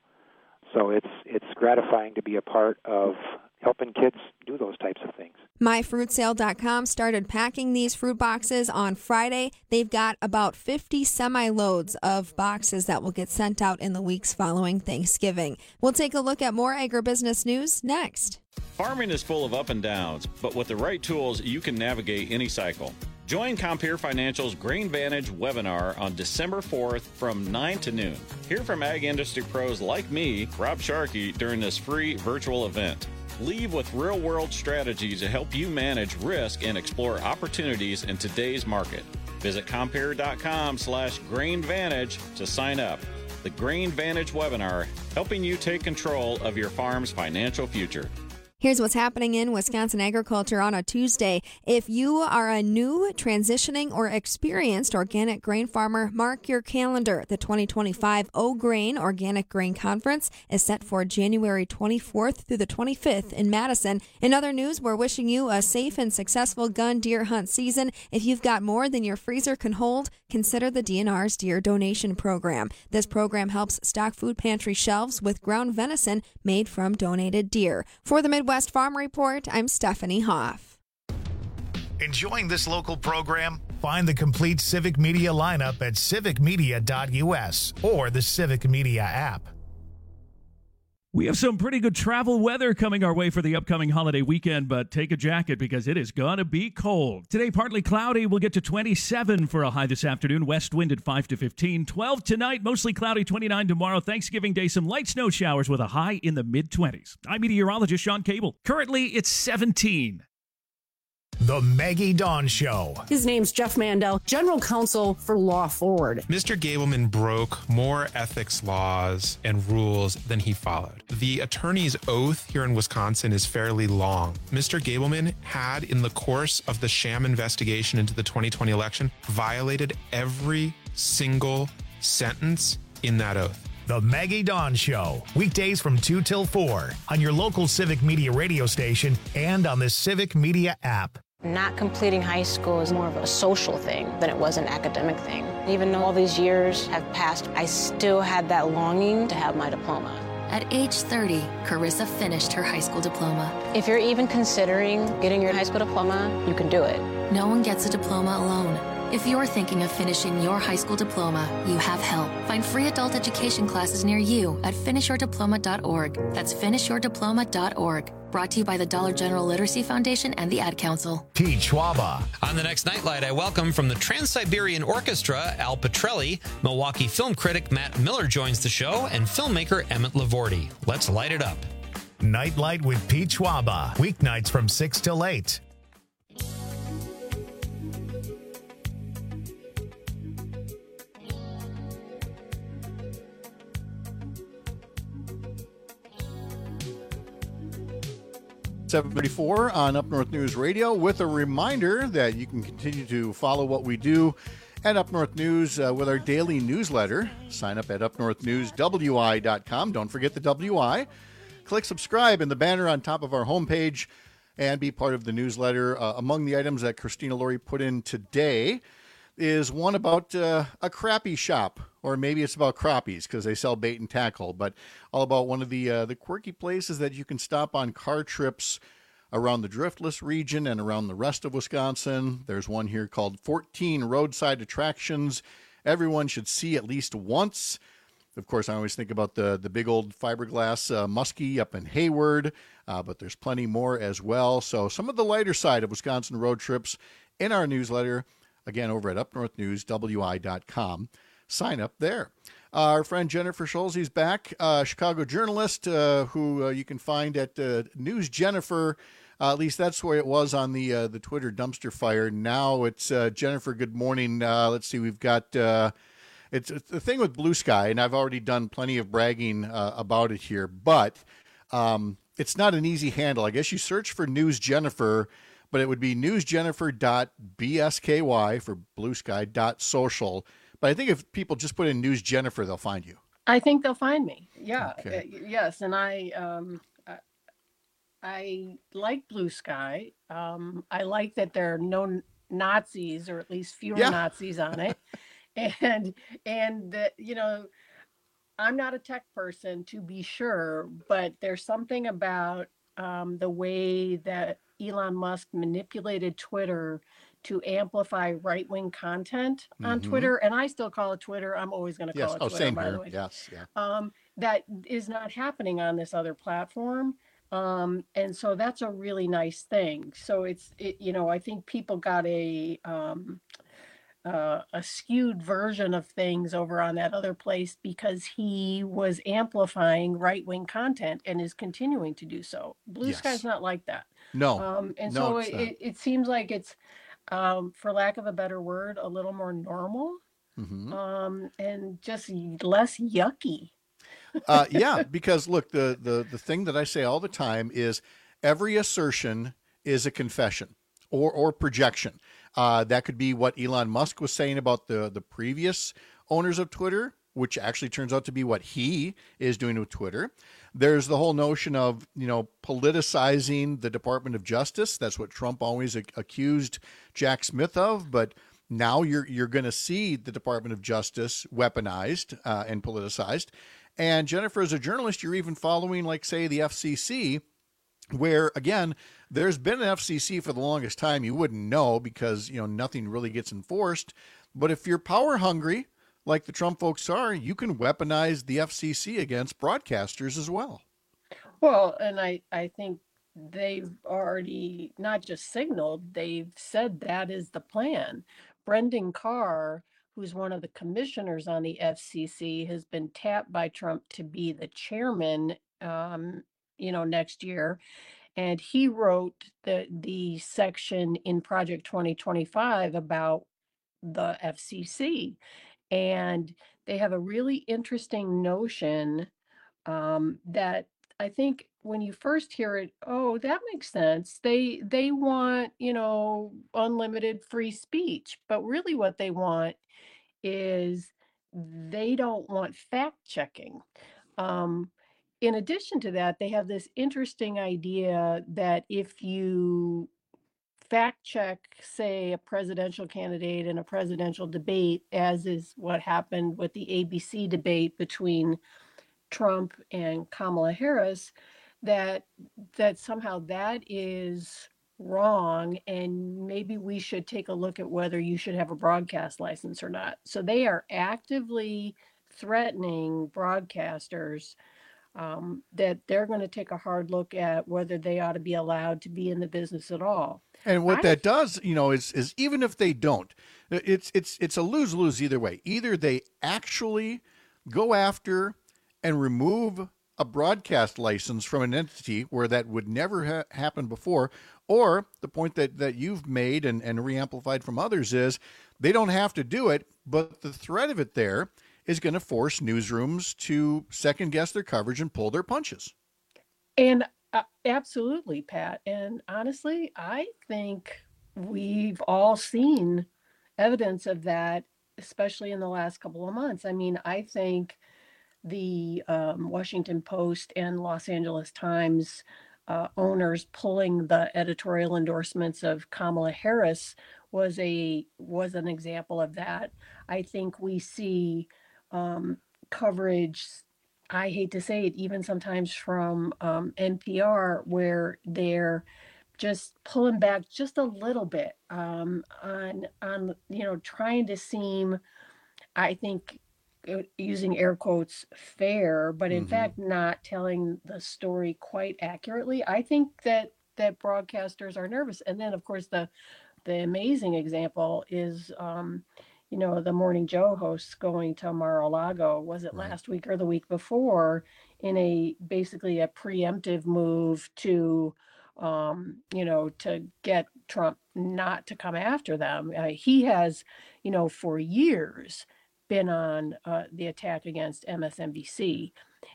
S5: So it's it's gratifying to be a part of helping kids do those types of things.
S2: my fruit sale dot com started packing these fruit boxes on Friday. They've got about fifty semi-loads of boxes that will get sent out in the weeks following Thanksgiving. We'll take a look at more agribusiness news next.
S6: Farming is full of up and downs, but with the right tools, you can navigate any cycle. Join Compeer Financial's Grain Vantage webinar on December fourth from nine to noon. Hear from ag industry pros like me, Rob Sharkey, during this free virtual event. Leave with real-world strategies to help you manage risk and explore opportunities in today's market. Visit Compeer.com slash Grain Vantage to sign up. The Grain Vantage webinar, helping you take control of your farm's financial future.
S2: Here's what's happening in Wisconsin agriculture on a Tuesday. If you are a new, transitioning, or experienced organic grain farmer, mark your calendar. The twenty twenty-five O-Grain Organic Grain Conference is set for January twenty-fourth through the twenty-fifth in Madison. In other news, we're wishing you a safe and successful gun deer hunt season. If you've got more than your freezer can hold, consider the D N R's Deer Donation Program. This program helps stock food pantry shelves with ground venison made from donated deer. For the Midwest West Farm Report, I'm Stephanie Hoff.
S1: Enjoying this local program? Find the complete Civic Media lineup at civic media dot U S or the Civic Media app.
S14: We have some pretty good travel weather coming our way for the upcoming holiday weekend, but take a jacket because it is going to be cold. Today, partly cloudy. We'll get to twenty-seven for a high this afternoon. West wind at five to fifteen. twelve tonight, mostly cloudy. twenty-nine tomorrow. Thanksgiving Day, some light snow showers with a high in the mid-twenties. I'm meteorologist Sean Cable. Currently, it's seventeen.
S1: The Maggie Dawn Show.
S7: His name's Jeff Mandel, General Counsel for Law Forward.
S8: Mister Gableman broke more ethics laws and rules than he followed. The attorney's oath here in Wisconsin is fairly long. Mister Gableman had, in the course of the sham investigation into the twenty twenty election, violated every single sentence in that oath.
S1: The Maggie Dawn Show, weekdays from two till four on your local Civic Media radio station and on the Civic Media app.
S27: Not completing high school is more of a social thing than it was an academic thing. Even though all these years have passed, I still had that longing to have my diploma.
S28: At age thirty, Carissa finished her high school diploma.
S27: If you're even considering getting your high school diploma, you can do it.
S28: No one gets a diploma alone. If you're thinking of finishing your high school diploma, you have help. Find free adult education classes near you at finish your diploma dot org. That's finish your diploma dot org. Brought to you by the Dollar General Literacy Foundation and the Ad Council.
S1: Pete Schwaba.
S9: On the next Nightlight, I welcome from the Trans-Siberian Orchestra, Al Petrelli. Milwaukee film critic Matt Miller joins the show, and filmmaker Emmett Lavorti. Let's light it up.
S1: Nightlight with Pete Schwaba. Weeknights from six till eight.
S17: seven thirty-four on Up North News Radio, with a reminder that you can continue to follow what we do at Up North News uh, with our daily newsletter. Sign up at up north news w i dot com. Don't forget the W I. Click subscribe in the banner on top of our homepage and be part of the newsletter. Uh, among the items that Christina Laurie put in today is one about uh, a crappie shop, or maybe it's about crappies because they sell bait and tackle, but all about one of the uh, the quirky places that you can stop on car trips around the Driftless region and around the rest of Wisconsin. There's one here called fourteen Roadside Attractions everyone should see at least once. Of course, I always think about the, the big old fiberglass uh, muskie up in Hayward, uh, but there's plenty more as well. So some of the lighter side of Wisconsin road trips in our newsletter, again, over at up north news w i dot com. Sign up there. Uh, our friend Jennifer Schulze's back, uh, Chicago journalist uh, who uh, you can find at uh, News Jennifer. Uh, at least that's where it was on the uh, the Twitter dumpster fire. Now it's uh, Jennifer. Good morning. Uh, let's see. We've got uh, it's, it's the thing with Blue Sky, and I've already done plenty of bragging uh, about it here, but um, it's not an easy handle. I guess you search for News Jennifer, but it would be news jennifer dot b s k y for Blue Sky dot social. But I think if people just put in News Jennifer, they'll find you.
S10: I think they'll find me. Yeah.
S17: Okay.
S10: Uh, yes. And I, um, I, I like Blue Sky. Um, I like that there are no Nazis, or at least fewer
S17: Yeah.
S10: Nazis on it. and, and that, you know, I'm not a tech person, to be sure, but there's something about um, the way that Elon Musk manipulated Twitter to amplify right-wing content on
S17: Mhm.
S10: Twitter, and I still call it Twitter. I'm always going to
S17: Yes.
S10: call it
S17: Oh,
S10: Twitter,
S17: same
S10: by
S17: here.
S10: the way.
S17: Yes. Yeah.
S10: Um, that is not happening on this other platform, um, and so that's a really nice thing. So it's, it, you know, I think people got a um, uh, a skewed version of things over on that other place because he was amplifying right-wing content and is continuing to do so. Blue
S17: Yes.
S10: Sky's not like that.
S17: No.
S10: Um, and
S17: No,
S10: so
S17: it's
S10: it,
S17: not.
S10: it, it seems like it's, um, for lack of a better word, a little more normal,
S17: Mhm.
S10: um, and just y- less yucky.
S17: uh, yeah, because look, the, the, the thing that I say all the time is every assertion is a confession or, or projection. Uh, that could be what Elon Musk was saying about the, the previous owners of Twitter, which actually turns out to be what he is doing with Twitter. There's the whole notion of, you know, politicizing the Department of Justice. That's what Trump always ac- accused Jack Smith of, but now you're you're going to see the Department of Justice weaponized uh, and politicized. And Jennifer, as a journalist, you're even following, like, say, the F C C, where, again, there's been an F C C for the longest time. You wouldn't know because, you know, nothing really gets enforced. But if you're power hungry, like the Trump folks are, you can weaponize the F C C against broadcasters as well.
S10: Well, and I, I think they've already not just signaled, they've said that is the plan. Brendan Carr, who's one of the commissioners on the F C C, has been tapped by Trump to be the chairman, um, you know, next year. And he wrote the the section in Project twenty twenty-five about the F C C. And they have a really interesting notion um, that I think when you first hear it, oh, that makes sense. They they want, you know, unlimited free speech, but really what they want is they don't want fact checking. Um, in addition to that, they have this interesting idea that if you fact check, say, a presidential candidate in a presidential debate, as is what happened with the A B C debate between Trump and Kamala Harris, that that somehow that is wrong, and maybe we should take a look at whether you should have a broadcast license or not. So they are actively threatening broadcasters um, that they're going to take a hard look at whether they ought to be allowed to be in the business at all.
S17: And what
S10: I-
S17: that does, you know, is is even if they don't, it's it's it's a lose-lose either way. Either they actually go after and remove a broadcast license from an entity where that would never ha- happen before, or the point that, that you've made and, and re-amplified from others is they don't have to do it, but the threat of it there is going to force newsrooms to second-guess their coverage and pull their punches.
S10: And uh, absolutely, Pat. And honestly, I think we've all seen evidence of that, especially in the last couple of months. I mean, I think the um, Washington Post and Los Angeles Times uh, owners pulling the editorial endorsements of Kamala Harris was a was an example of that. I think we see um, coverage, I hate to say it, even sometimes from um, N P R, where they're just pulling back just a little bit um, on on you know trying to seem, I think, using air quotes, fair, but in
S11: Mhm.
S10: fact not telling the story quite accurately. I think that that broadcasters are nervous. And then of course the the amazing example is um you know the Morning Joe hosts going to Mar-a-Lago, was it
S11: Right.
S10: last week or the week before, in a basically a preemptive move to um you know to get Trump not to come after them. Uh, he has, you know for years been on uh, the attack against M S N B C.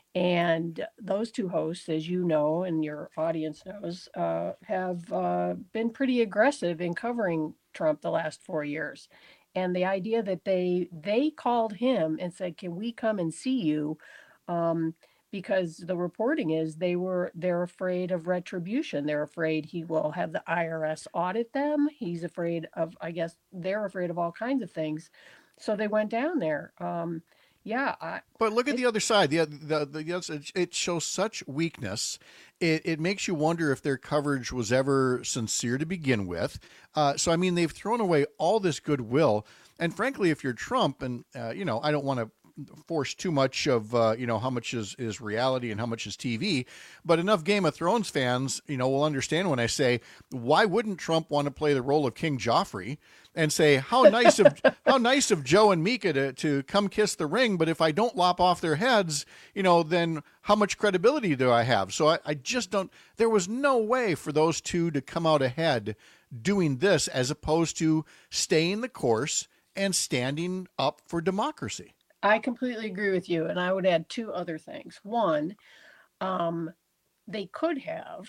S10: And those two hosts, as you know, and your audience knows, uh, have uh, been pretty aggressive in covering Trump the last four years. And the idea that they they called him and said, "Can we come and see you?" Um, because the reporting is they were they're afraid of retribution. They're afraid he will have the I R S audit them. He's afraid of, I guess, they're afraid of all kinds of things. So they went down there. Um, yeah. I,
S17: But look at the other side. The, the, the, the, it shows such weakness. It, it makes you wonder if their coverage was ever sincere to begin with. Uh, so, I mean, they've thrown away all this goodwill. And frankly, if you're Trump, and, uh, you know, I don't want to force too much of, uh, you know, how much is, is reality and how much is T V, but enough Game of Thrones fans, you know, will understand when I say, why wouldn't Trump want to play the role of King Joffrey and say, how nice of, how nice of Joe and Mika to, to come kiss the ring. But if I don't lop off their heads, you know, then how much credibility do I have? So I, I just don't, there was no way for those two to come out ahead doing this as opposed to staying the course and standing up for democracy.
S10: I completely agree with you. And I would add two other things. One, um, they could have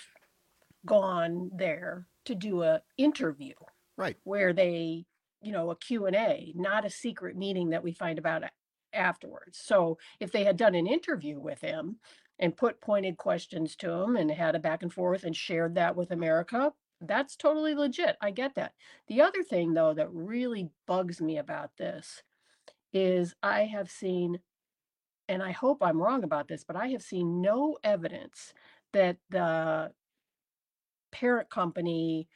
S10: gone there to do a interview,
S17: right,
S10: where they, you know, a Q and A, not a secret meeting that we find about a- afterwards. So if they had done an interview with him and put pointed questions to him and had a back and forth and shared that with America, that's totally legit. I get that. The other thing, though, that really bugs me about this is I have seen, and I hope I'm wrong about this, but I have seen no evidence that the parent company,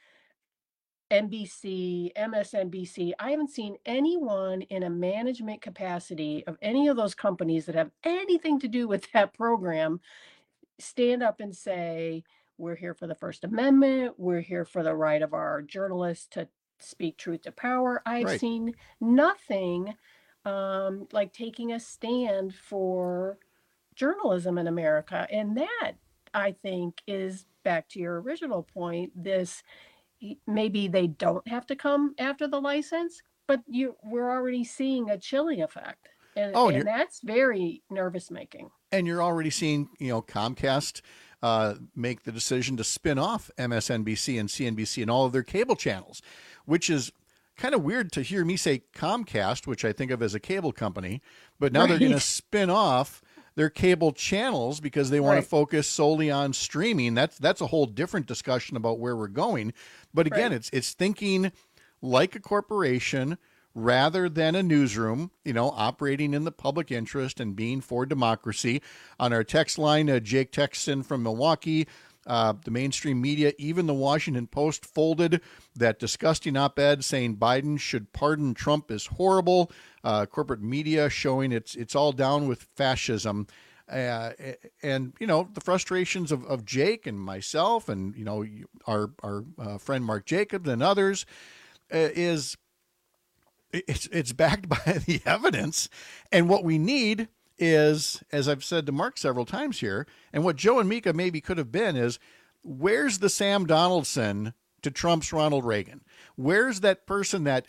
S10: N B C, M S N B C, I haven't seen anyone in a management capacity of any of those companies that have anything to do with that program stand up and say, we're here for the First Amendment, we're here for the right of our journalists to speak truth to power. I've
S11: Right.
S10: seen nothing um, like taking a stand for journalism in America. And that, I think, is back to your original point, this maybe they don't have to come after the license, but you we're already seeing a chilling effect. And,
S17: Oh, and
S10: and
S17: you're-
S10: that's very nervous making.
S17: And you're already seeing, you know, Comcast uh, make the decision to spin off M S N B C and C N B C and all of their cable channels, which is kind of weird to hear me say Comcast, which I think of as a cable company, but now they're going to
S11: Right.
S17: spin off their cable channels because they want
S11: Right.
S17: to focus solely on streaming. That's that's a whole different discussion about where we're going. But again,
S11: Right.
S17: it's it's thinking like a corporation rather than a newsroom, you know, operating in the public interest and being for democracy. On our text line, uh, Jake texts in from Milwaukee. Uh, the mainstream media, even the Washington Post, folded that disgusting op-ed saying Biden should pardon Trump is horrible. Uh, corporate media showing it's it's all down with fascism. Uh, and, you know, the frustrations of, of Jake and myself and, you know, our, our uh, friend Mark Jacobs and others uh, is it's, it's backed by the evidence. And what we need is, as I've said to Mark several times here, and what Joe and Mika maybe could have been is, where's the Sam Donaldson to Trump's Ronald Reagan? Where's that person that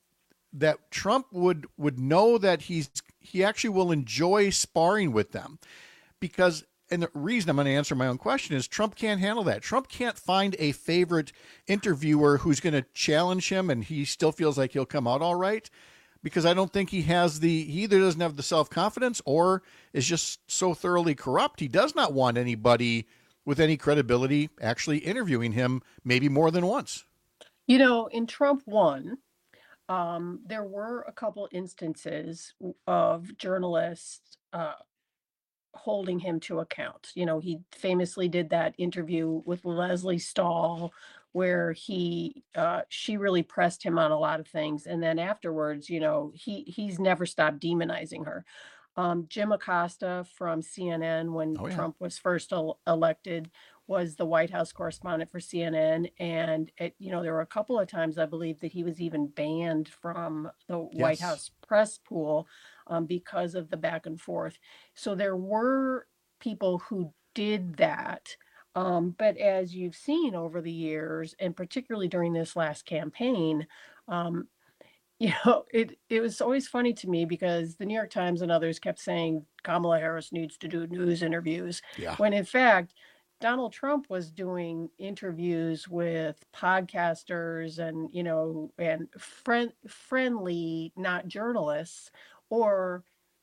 S17: that Trump would would know that he's he actually will enjoy sparring with them? Because, and the reason I'm going to answer my own question is Trump can't handle that. Trump can't find a favorite interviewer who's going to challenge him and he still feels like he'll come out all right. Because I don't think he has the, he either doesn't have the self-confidence or is just so thoroughly corrupt. He does not want anybody with any credibility actually interviewing him maybe more than once.
S10: You know, in Trump one, um, there were a couple instances of journalists uh, holding him to account. You know, he famously did that interview with Leslie Stahl, where he uh, she really pressed him on a lot of things, and then afterwards, you know, he he's never stopped demonizing her. Um, Jim Acosta from C N N, when
S17: Oh, yeah.
S10: Trump was first el- elected, was the White House correspondent for C N N, and it, you know, there were a couple of times I believe that he was even banned from the White
S17: Yes.
S10: House press pool um, because of the back and forth. So there were people who did that. Um, but as you've seen over the years, and particularly during this last campaign, um, you know, it, it was always funny to me because the New York Times and others kept saying Kamala Harris needs to do news interviews.
S17: Yeah.
S10: When in fact, Donald Trump was doing interviews with podcasters and, you know, and friend, friendly, not journalists, or,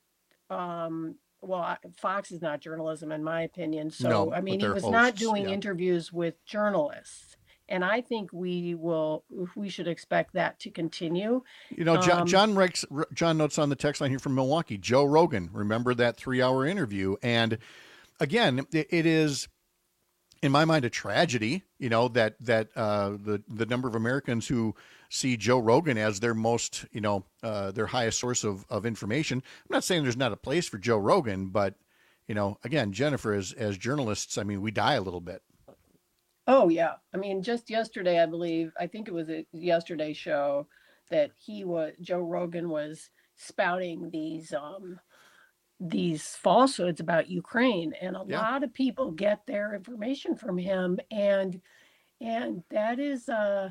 S10: um, well, I- Fox is not journalism, in my opinion. So,
S17: No,
S10: I
S17: but
S10: mean, he
S17: they're
S10: was not
S17: hosts,
S10: doing
S17: yeah.
S10: interviews with journalists. And I think we will, we should expect that to continue.
S17: You know, John,
S10: Um,
S17: John, Rex, John notes on the text line here from Milwaukee, Joe Rogan, remember that three-hour interview? And again, it, it is, in my mind, a tragedy, you know, that that uh, the, the number of Americans who see Joe Rogan as their most, you know, uh, their highest source of, of information. I'm not saying there's not a place for Joe Rogan, but, you know, again, Jennifer, as, as journalists, I mean, we die a little bit.
S10: Oh yeah. I mean, just yesterday, I believe, I think it was a yesterday's show that he was, Joe Rogan was spouting these, um, these falsehoods about Ukraine. And a
S17: Yeah.
S10: lot of people get their information from him. And, and that is, uh,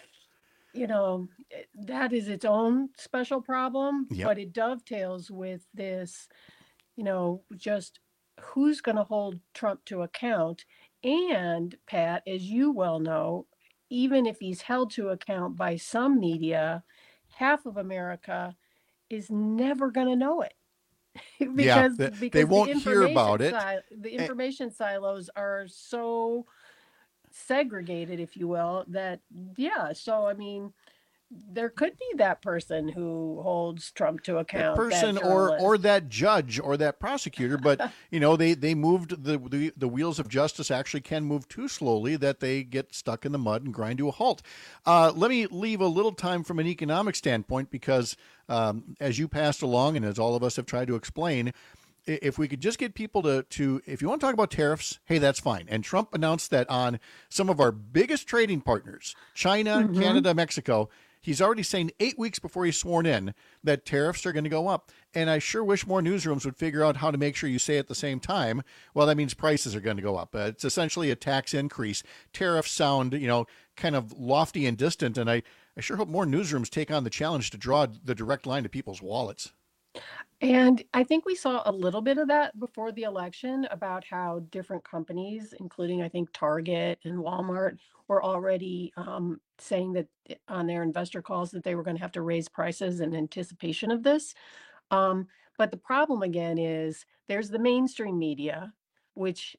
S10: you know, eh, that is its own special problem,
S17: Yep.
S10: but it dovetails with this, you know, just who's going to hold Trump to account. And Pat, as you well know, even if he's held to account by some media, half of America is never going to know it. because
S17: they-
S10: because
S17: they
S10: the
S17: won't hear about
S10: information
S17: it.
S10: si- the
S17: And-
S10: information silos are so segregated, if you will, that yeah. So I mean, there could be that person who holds Trump to
S17: That
S10: account.
S17: person
S10: that
S17: or
S10: journalist.
S17: or that judge or that prosecutor, but you know they they moved the, the the wheels of justice actually can move too slowly that they get stuck in the mud and grind to a halt. Uh, let me leave a little time from an economic standpoint because um, as you passed along and as all of us have tried to explain, i- if we could just get people to to if you want to talk about tariffs, hey, that's fine. And Trump announced that on some of our biggest trading partners, China,
S10: Mhm.
S17: Canada, Mexico. He's already saying eight weeks before he's sworn in that tariffs are going to go up. And I sure wish more newsrooms would figure out how to make sure you say at the same time, well, that means prices are going to go up. Uh, it's essentially a tax increase. Tariffs sound, you know, kind of lofty and distant. And I, I sure hope more newsrooms take on the challenge to draw the direct line to people's wallets.
S10: And I think we saw a little bit of that before the election about how different companies, including I think Target and Walmart, were already um, saying that i- on their investor calls that they were going to have to raise prices in anticipation of this. Um, but the problem again is there's the mainstream media, which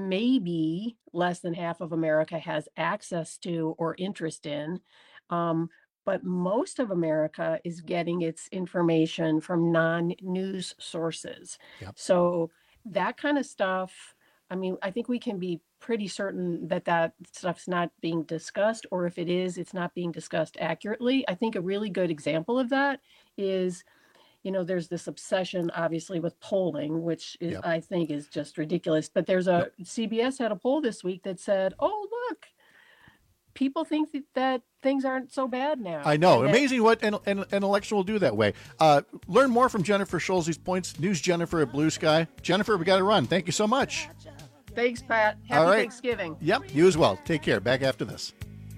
S10: maybe less than half of America has access to or interest in. Um, but most of America is getting its information from non-news sources.
S17: Yep.
S10: So that kind of stuff I mean, I think we can be pretty certain that that stuff's not being discussed, or if it is, it's not being discussed accurately. I think a really good example of that is, you know, there's this obsession, obviously, with polling, which is,
S17: Yep.
S10: I think is just ridiculous. But there's a C B S had a poll this week that said, oh, look, people think that, that things aren't so bad now.
S17: I know.
S10: And that-
S17: Amazing what an, an, an election will do that way. Uh, learn more from Jennifer Schulze's points. News Jennifer at Blue Sky. Jennifer, we got to run. Thank you so much.
S10: Thanks, Pat. Happy
S17: All right.
S10: Thanksgiving.
S17: Yep, you as well. Take care. Back after this.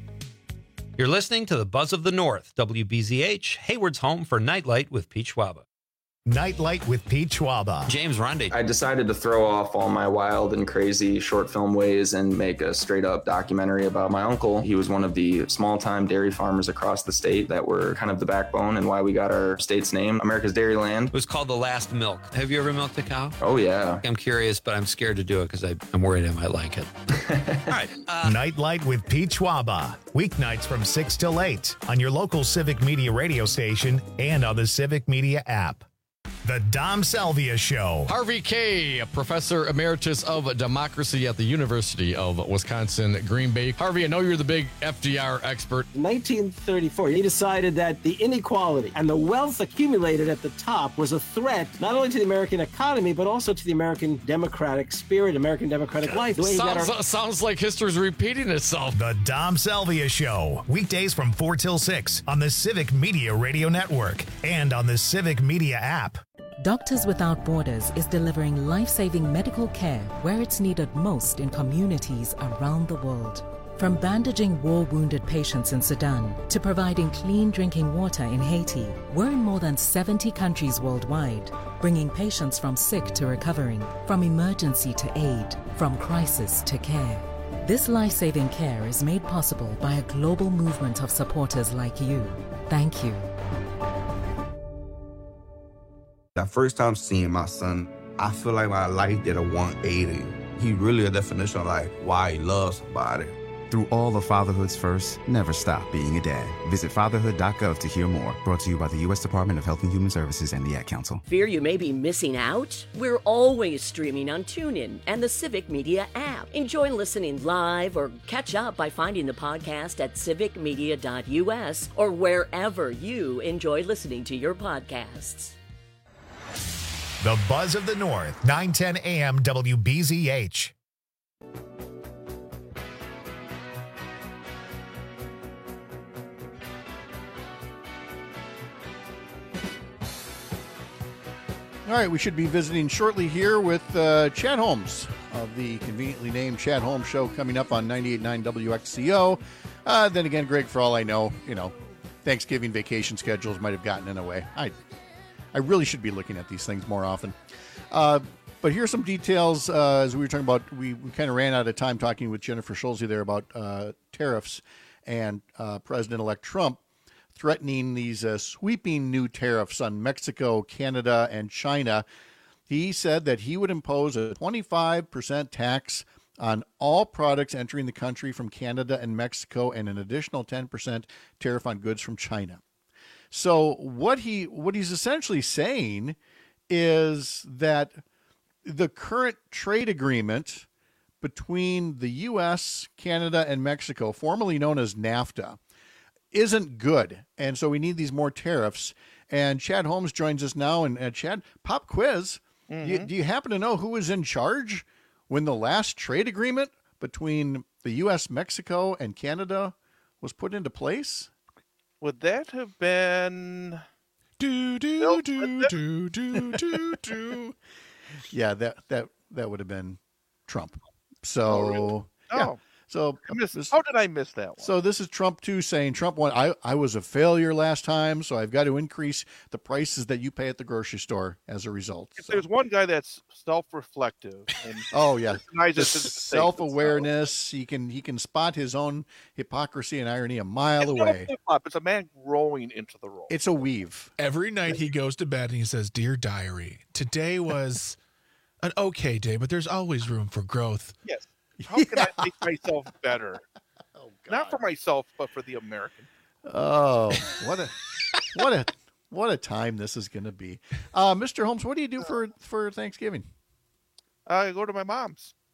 S9: You're listening to the Buzz of the North, W B Z H, Hayward's home for Nightlight with Pete Schwaba.
S1: Nightlight with Pete Schwaba.
S9: James Ronde.
S11: I decided to throw off all my wild and crazy short film ways and make a straight up documentary about my uncle. He was one of the small time dairy farmers across the state that were kind of the backbone and why we got our state's name, America's Dairyland.
S9: It was called The Last Milk. Have you ever milked a cow?
S11: Oh, yeah.
S9: I'm curious, but I'm scared to do it because I'm worried I might like it. All right. Uh,
S1: Nightlight with Pete Schwaba. Weeknights from six till eight on your local Civic Media radio station and on the Civic Media app. The Dom Salvia Show.
S22: Harvey Kaye, Professor Emeritus of Democracy at the University of Wisconsin, Green Bay. Harvey, I know you're the big F D R expert.
S12: nineteen thirty-four, he decided that the inequality and the wealth accumulated at the top was a threat not only to the American economy, but also to the American democratic spirit, American democratic life. The way he got
S22: Sounds,
S12: our-
S22: sounds like history's repeating itself.
S1: The Dom Salvia Show. Weekdays from four till six on the Civic Media Radio Network and on the Civic Media app.
S24: Doctors Without Borders is delivering life-saving medical care where it's needed most in communities around the world. From bandaging war-wounded patients in Sudan to providing clean drinking water in Haiti, we're in more than seventy countries worldwide, bringing patients from sick to recovering, from emergency to aid, from crisis to care. This life-saving care is made possible by a global movement of supporters like you. Thank you.
S13: That first time seeing my son, I feel like my life did a one eighty. He really a definition of like why he loves somebody.
S16: Through all of Fatherhood's first, never stop being a dad. Visit fatherhood dot gov to hear more. Brought to you by the U S Department of Health and Human Services and the Ad Council.
S26: Fear you may be missing out? We're always streaming on TuneIn and the Civic Media app. Enjoy listening live or catch up by finding the podcast at civic media dot u s or wherever you enjoy listening to your podcasts.
S1: The Buzz of the North, nine ten A M W B Z H.
S17: All right, we should be visiting shortly here with uh, Chad Holmes of the conveniently named Chad Holmes Show coming up on ninety-eight point nine W X C O. Uh, then again, Greg, for all I know, you know, Thanksgiving vacation schedules might have gotten in the way. I I really should be looking at these things more often. Uh, but here's some details. Uh, as we were talking about, we, we kind of ran out of time talking with Jennifer Schulze there about uh, tariffs and uh, President-elect Trump threatening these uh, sweeping new tariffs on Mexico, Canada, and China. He said that he would impose a twenty-five percent tax on all products entering the country from Canada and Mexico and an additional ten percent tariff on goods from China. So what he what he's essentially saying is that the current trade agreement between the U S, Canada, and Mexico, formerly known as NAFTA, isn't good. And so we need these more tariffs. And Chad Holmes joins us now. And uh, Chad, pop quiz. Mm-hmm. You, do you happen to know who was in charge when the last trade agreement between the U S, Mexico, and Canada was put into place?
S18: Would that have been
S19: do do do do do do do?
S17: Yeah, that that that would have been Trump. So
S18: oh, really?
S17: yeah.
S18: Oh.
S17: So
S18: I missed,
S17: this,
S18: how did I miss that one?
S17: So this is Trump too saying Trump won. I, I was a failure last time, so I've got to increase the prices that you pay at the grocery store as a result.
S18: If
S17: so.
S18: There's one guy that's self-reflective. And
S17: oh yeah,
S18: self-awareness.
S17: He can he can spot his own hypocrisy and irony a mile
S18: it's
S17: away.
S18: Not it's a man growing into the role.
S17: It's a weave.
S19: Every night he goes to bed and he says, "Dear diary, today was an okay day, but there's always room for growth."
S18: Yes. How can yeah. I make myself better? Oh, not for myself, but for the American.
S17: Oh, what a what a what a time this is going to be, uh, Mister Holmes. What do you do for for Thanksgiving?
S18: I go to my mom's.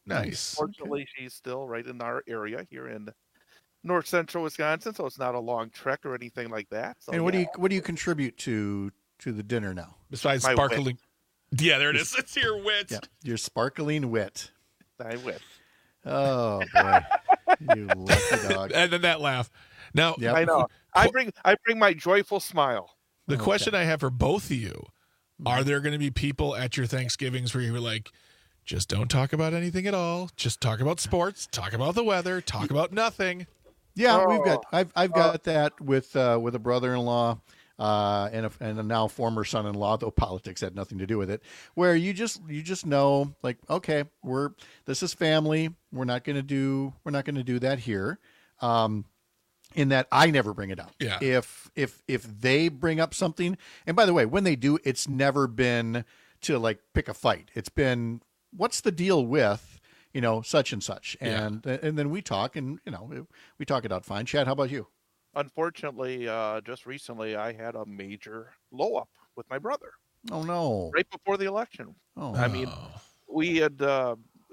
S19: Nice.
S18: Fortunately, okay. she's still right in our area here in north central Wisconsin, so it's not a long trek or anything like that. So,
S17: and what
S18: yeah.
S17: do you what do you contribute to to the dinner now?
S19: Besides
S18: My
S19: sparkling.
S18: wit.
S19: Yeah, there it is. It's your wit.
S17: Yeah, your sparkling wit.
S18: I wit.
S17: Oh boy, you lucky dog.
S19: And then that laugh. Now,
S17: Yep.
S18: I know. I bring I bring my joyful smile.
S19: the
S17: Okay.
S19: question I have for both of you, are there going to be people at your Thanksgivings where you're like, just don't talk about anything at all. Just talk about sports, talk about the weather, talk about nothing.
S17: Yeah,
S18: Oh.
S17: we've got I've I've got that with uh, with a brother-in-law uh, and a, and a now former son-in-law, though politics had nothing to do with it. Where you just you just know, like, okay, we're this is family. We're not going to do we're not going to do that here. Um, in that I never bring it up.
S19: Yeah.
S17: If if if they bring up something, and by the way, when they do, it's never been to like pick a fight. It's been what's the deal with, you know, such and such, and and then we talk, and you know, we talk it out fine. Chad, how about you?
S18: Unfortunately, uh, just recently I had a major blow up with my brother
S17: Oh no!
S18: right before the election.
S17: Oh,
S18: I mean, we had. Uh,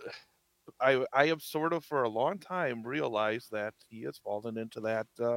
S18: I I have sort of for a long time realized that he has fallen into that uh,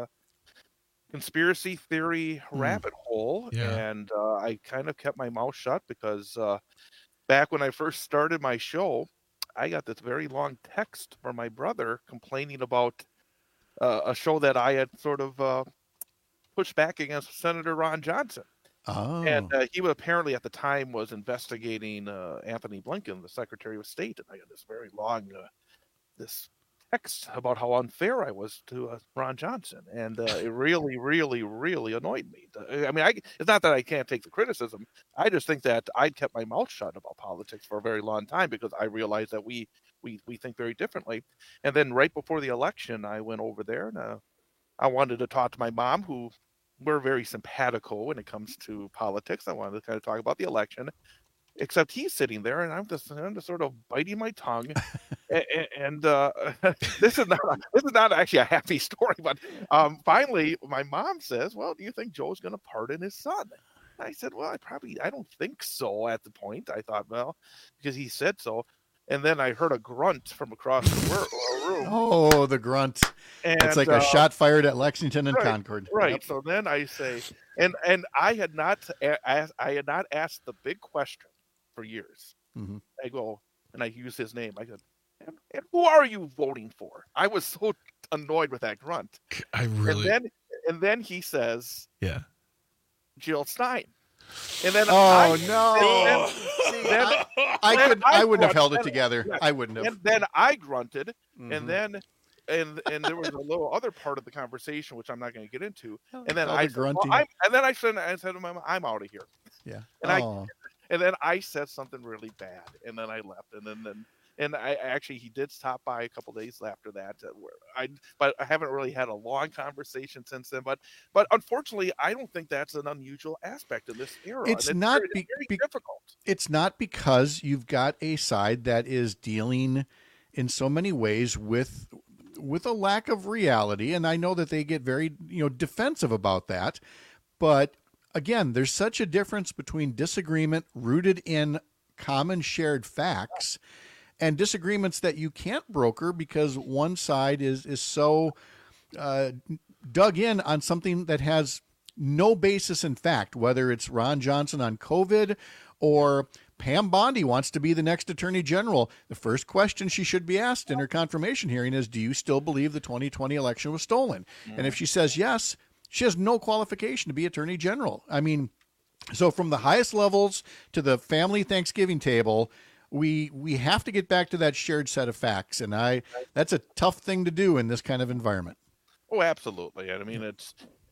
S18: conspiracy theory
S17: Hmm.
S18: rabbit hole,
S19: Yeah.
S18: and uh, I kind of kept my mouth shut because uh, back when I first started my show, I got this very long text from my brother complaining about uh, a show that I had sort of uh, pushed back against Senator Ron Johnson.
S17: oh,
S18: And uh, he would apparently at the time was investigating uh, Anthony Blinken, the Secretary of State, and I got this very long uh, this text about how unfair I was to uh, Ron Johnson, and uh, it really, really, really annoyed me. I mean, I, it's not that I can't take the criticism. I just think that I kept my mouth shut about politics for a very long time because I realized that we we we think very differently. And then right before the election, I went over there and uh, I wanted to talk to my mom, who we're very simpatico when it comes to politics. I wanted to kind of talk about the election, except he's sitting there, and I'm just, I'm just sort of biting my tongue. and and uh, this is not this is not actually a happy story, but um, finally, my mom says, "Well, do you think Joe's going to pardon his son?" And I said, "Well, I probably I don't think so." At the point, I thought, well, because he said so. And then I heard a grunt from across the wor- room.
S17: oh, the grunt!
S18: And,
S17: it's like
S18: uh,
S17: a shot fired at Lexington and
S18: right,
S17: Concord.
S18: Right.
S17: Yep.
S18: So then I say, and and I had not a- asked, I had not asked the big question for years.
S17: Mhm.
S18: I go and I use his name. I go, and, and who are you voting for? I was so annoyed with that grunt.
S19: I really.
S18: And then and then he says,
S19: yeah.
S18: Jill Stein. And then
S17: Oh
S18: I,
S17: no!
S18: Then, then,
S17: I, I
S18: then
S17: could I wouldn't have held it
S18: grunted.
S17: together.
S18: Yeah.
S17: I wouldn't have.
S18: And then I grunted,
S17: Mhm.
S18: and then and and there was a little other part of the conversation which I'm not going to get into. And then
S17: All
S18: I
S17: the
S18: said, well,
S17: grunting.
S18: I'm, and then I said I said to my mom, I'm out of here.
S17: Yeah.
S18: And I
S17: Oh.
S18: and then I said something really bad, and then I left, and then then and I actually he did stop by a couple days after that. uh, Where I but I haven't really had a long conversation since then. But but unfortunately, I don't think that's an unusual aspect of this era.
S17: It's
S18: and
S17: not
S18: very,
S17: be-
S18: it's very
S17: be-
S18: difficult.
S17: It's not because you've got a side that is dealing in so many ways with with a lack of reality, and I know that they get very, you know, defensive about that. But again, there's such a difference between disagreement rooted in common shared facts and disagreements that you can't broker because one side is is so uh, dug in on something that has no basis in fact, whether it's Ron Johnson on COVID or Pam Bondi wants to be the next attorney general. The first question she should be asked in her confirmation hearing is, do you still believe the twenty twenty election was stolen? And if she says yes, she has no qualification to be attorney general. I mean, so from the highest levels to the family Thanksgiving table, we we have to get back to that shared set of facts. And I that's a tough thing to do in this kind of environment.
S18: Oh, absolutely. I mean, it's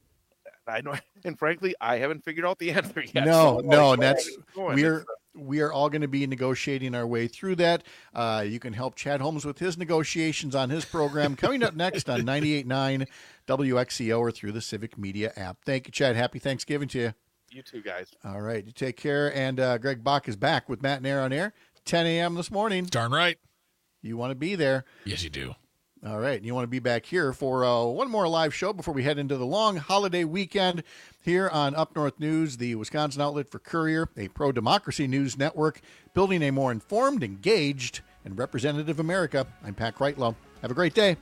S18: I know, and frankly, I haven't figured out the answer yet.
S17: No,
S18: So,
S17: no,
S18: like,
S17: and that's
S18: it's going.
S17: we're
S18: It's,
S17: we are all going to be negotiating our way through that. Uh, you can help Chad Holmes with his negotiations on his program coming up next on ninety-eight point nine W X C O or through the Civic Media app. Thank you, Chad. Happy Thanksgiving to you.
S18: You too, guys.
S17: All right, you take care. And uh, Greg Bach is back with Matt and Air on Air, ten a.m. this morning.
S19: Darn right.
S17: You want to be there.
S19: Yes, you do.
S17: All right. And you want to be back here for uh, one more live show before we head into the long holiday weekend here on Up North News, the Wisconsin outlet for Courier, a pro-democracy news network, building a more informed, engaged, and Representative America, I'm Pat Kreitlow. Have a great day.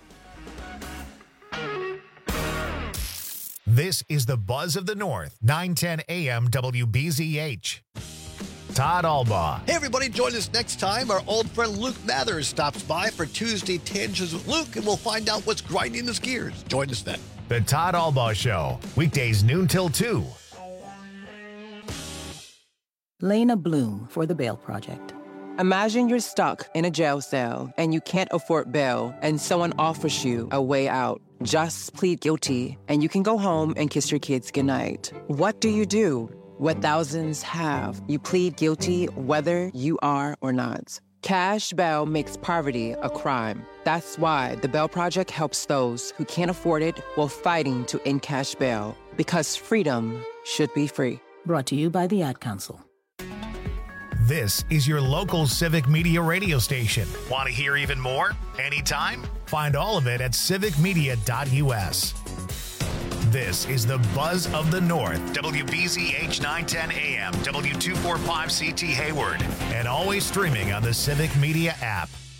S1: This is the Buzz of the North, nine ten A M W B Z H. Todd Albaugh.
S3: Hey, everybody, join us next time. Our old friend Luke Mathers stops by for Tuesday Tangents with Luke, and we'll find out what's grinding his gears. Join us then.
S1: The Todd Albaugh Show, weekdays noon till two.
S4: Lena Bloom for the Bail Project.
S5: Imagine you're stuck in a jail cell and you can't afford bail, and someone offers you a way out. Just plead guilty, and you can go home and kiss your kids goodnight. What do you do? What thousands have. You plead guilty whether you are or not. Cash bail makes poverty a crime. That's why the Bail Project helps those who can't afford it while fighting to end cash bail. Because freedom should be free.
S24: Brought to you by the Ad Council.
S1: This is your local Civic Media radio station. Want to hear even more? Anytime? Find all of it at civic media dot U S. This is the Buzz of the North, W B Z H nine ten A M, W two forty-five C T Hayward, and always streaming on the Civic Media app.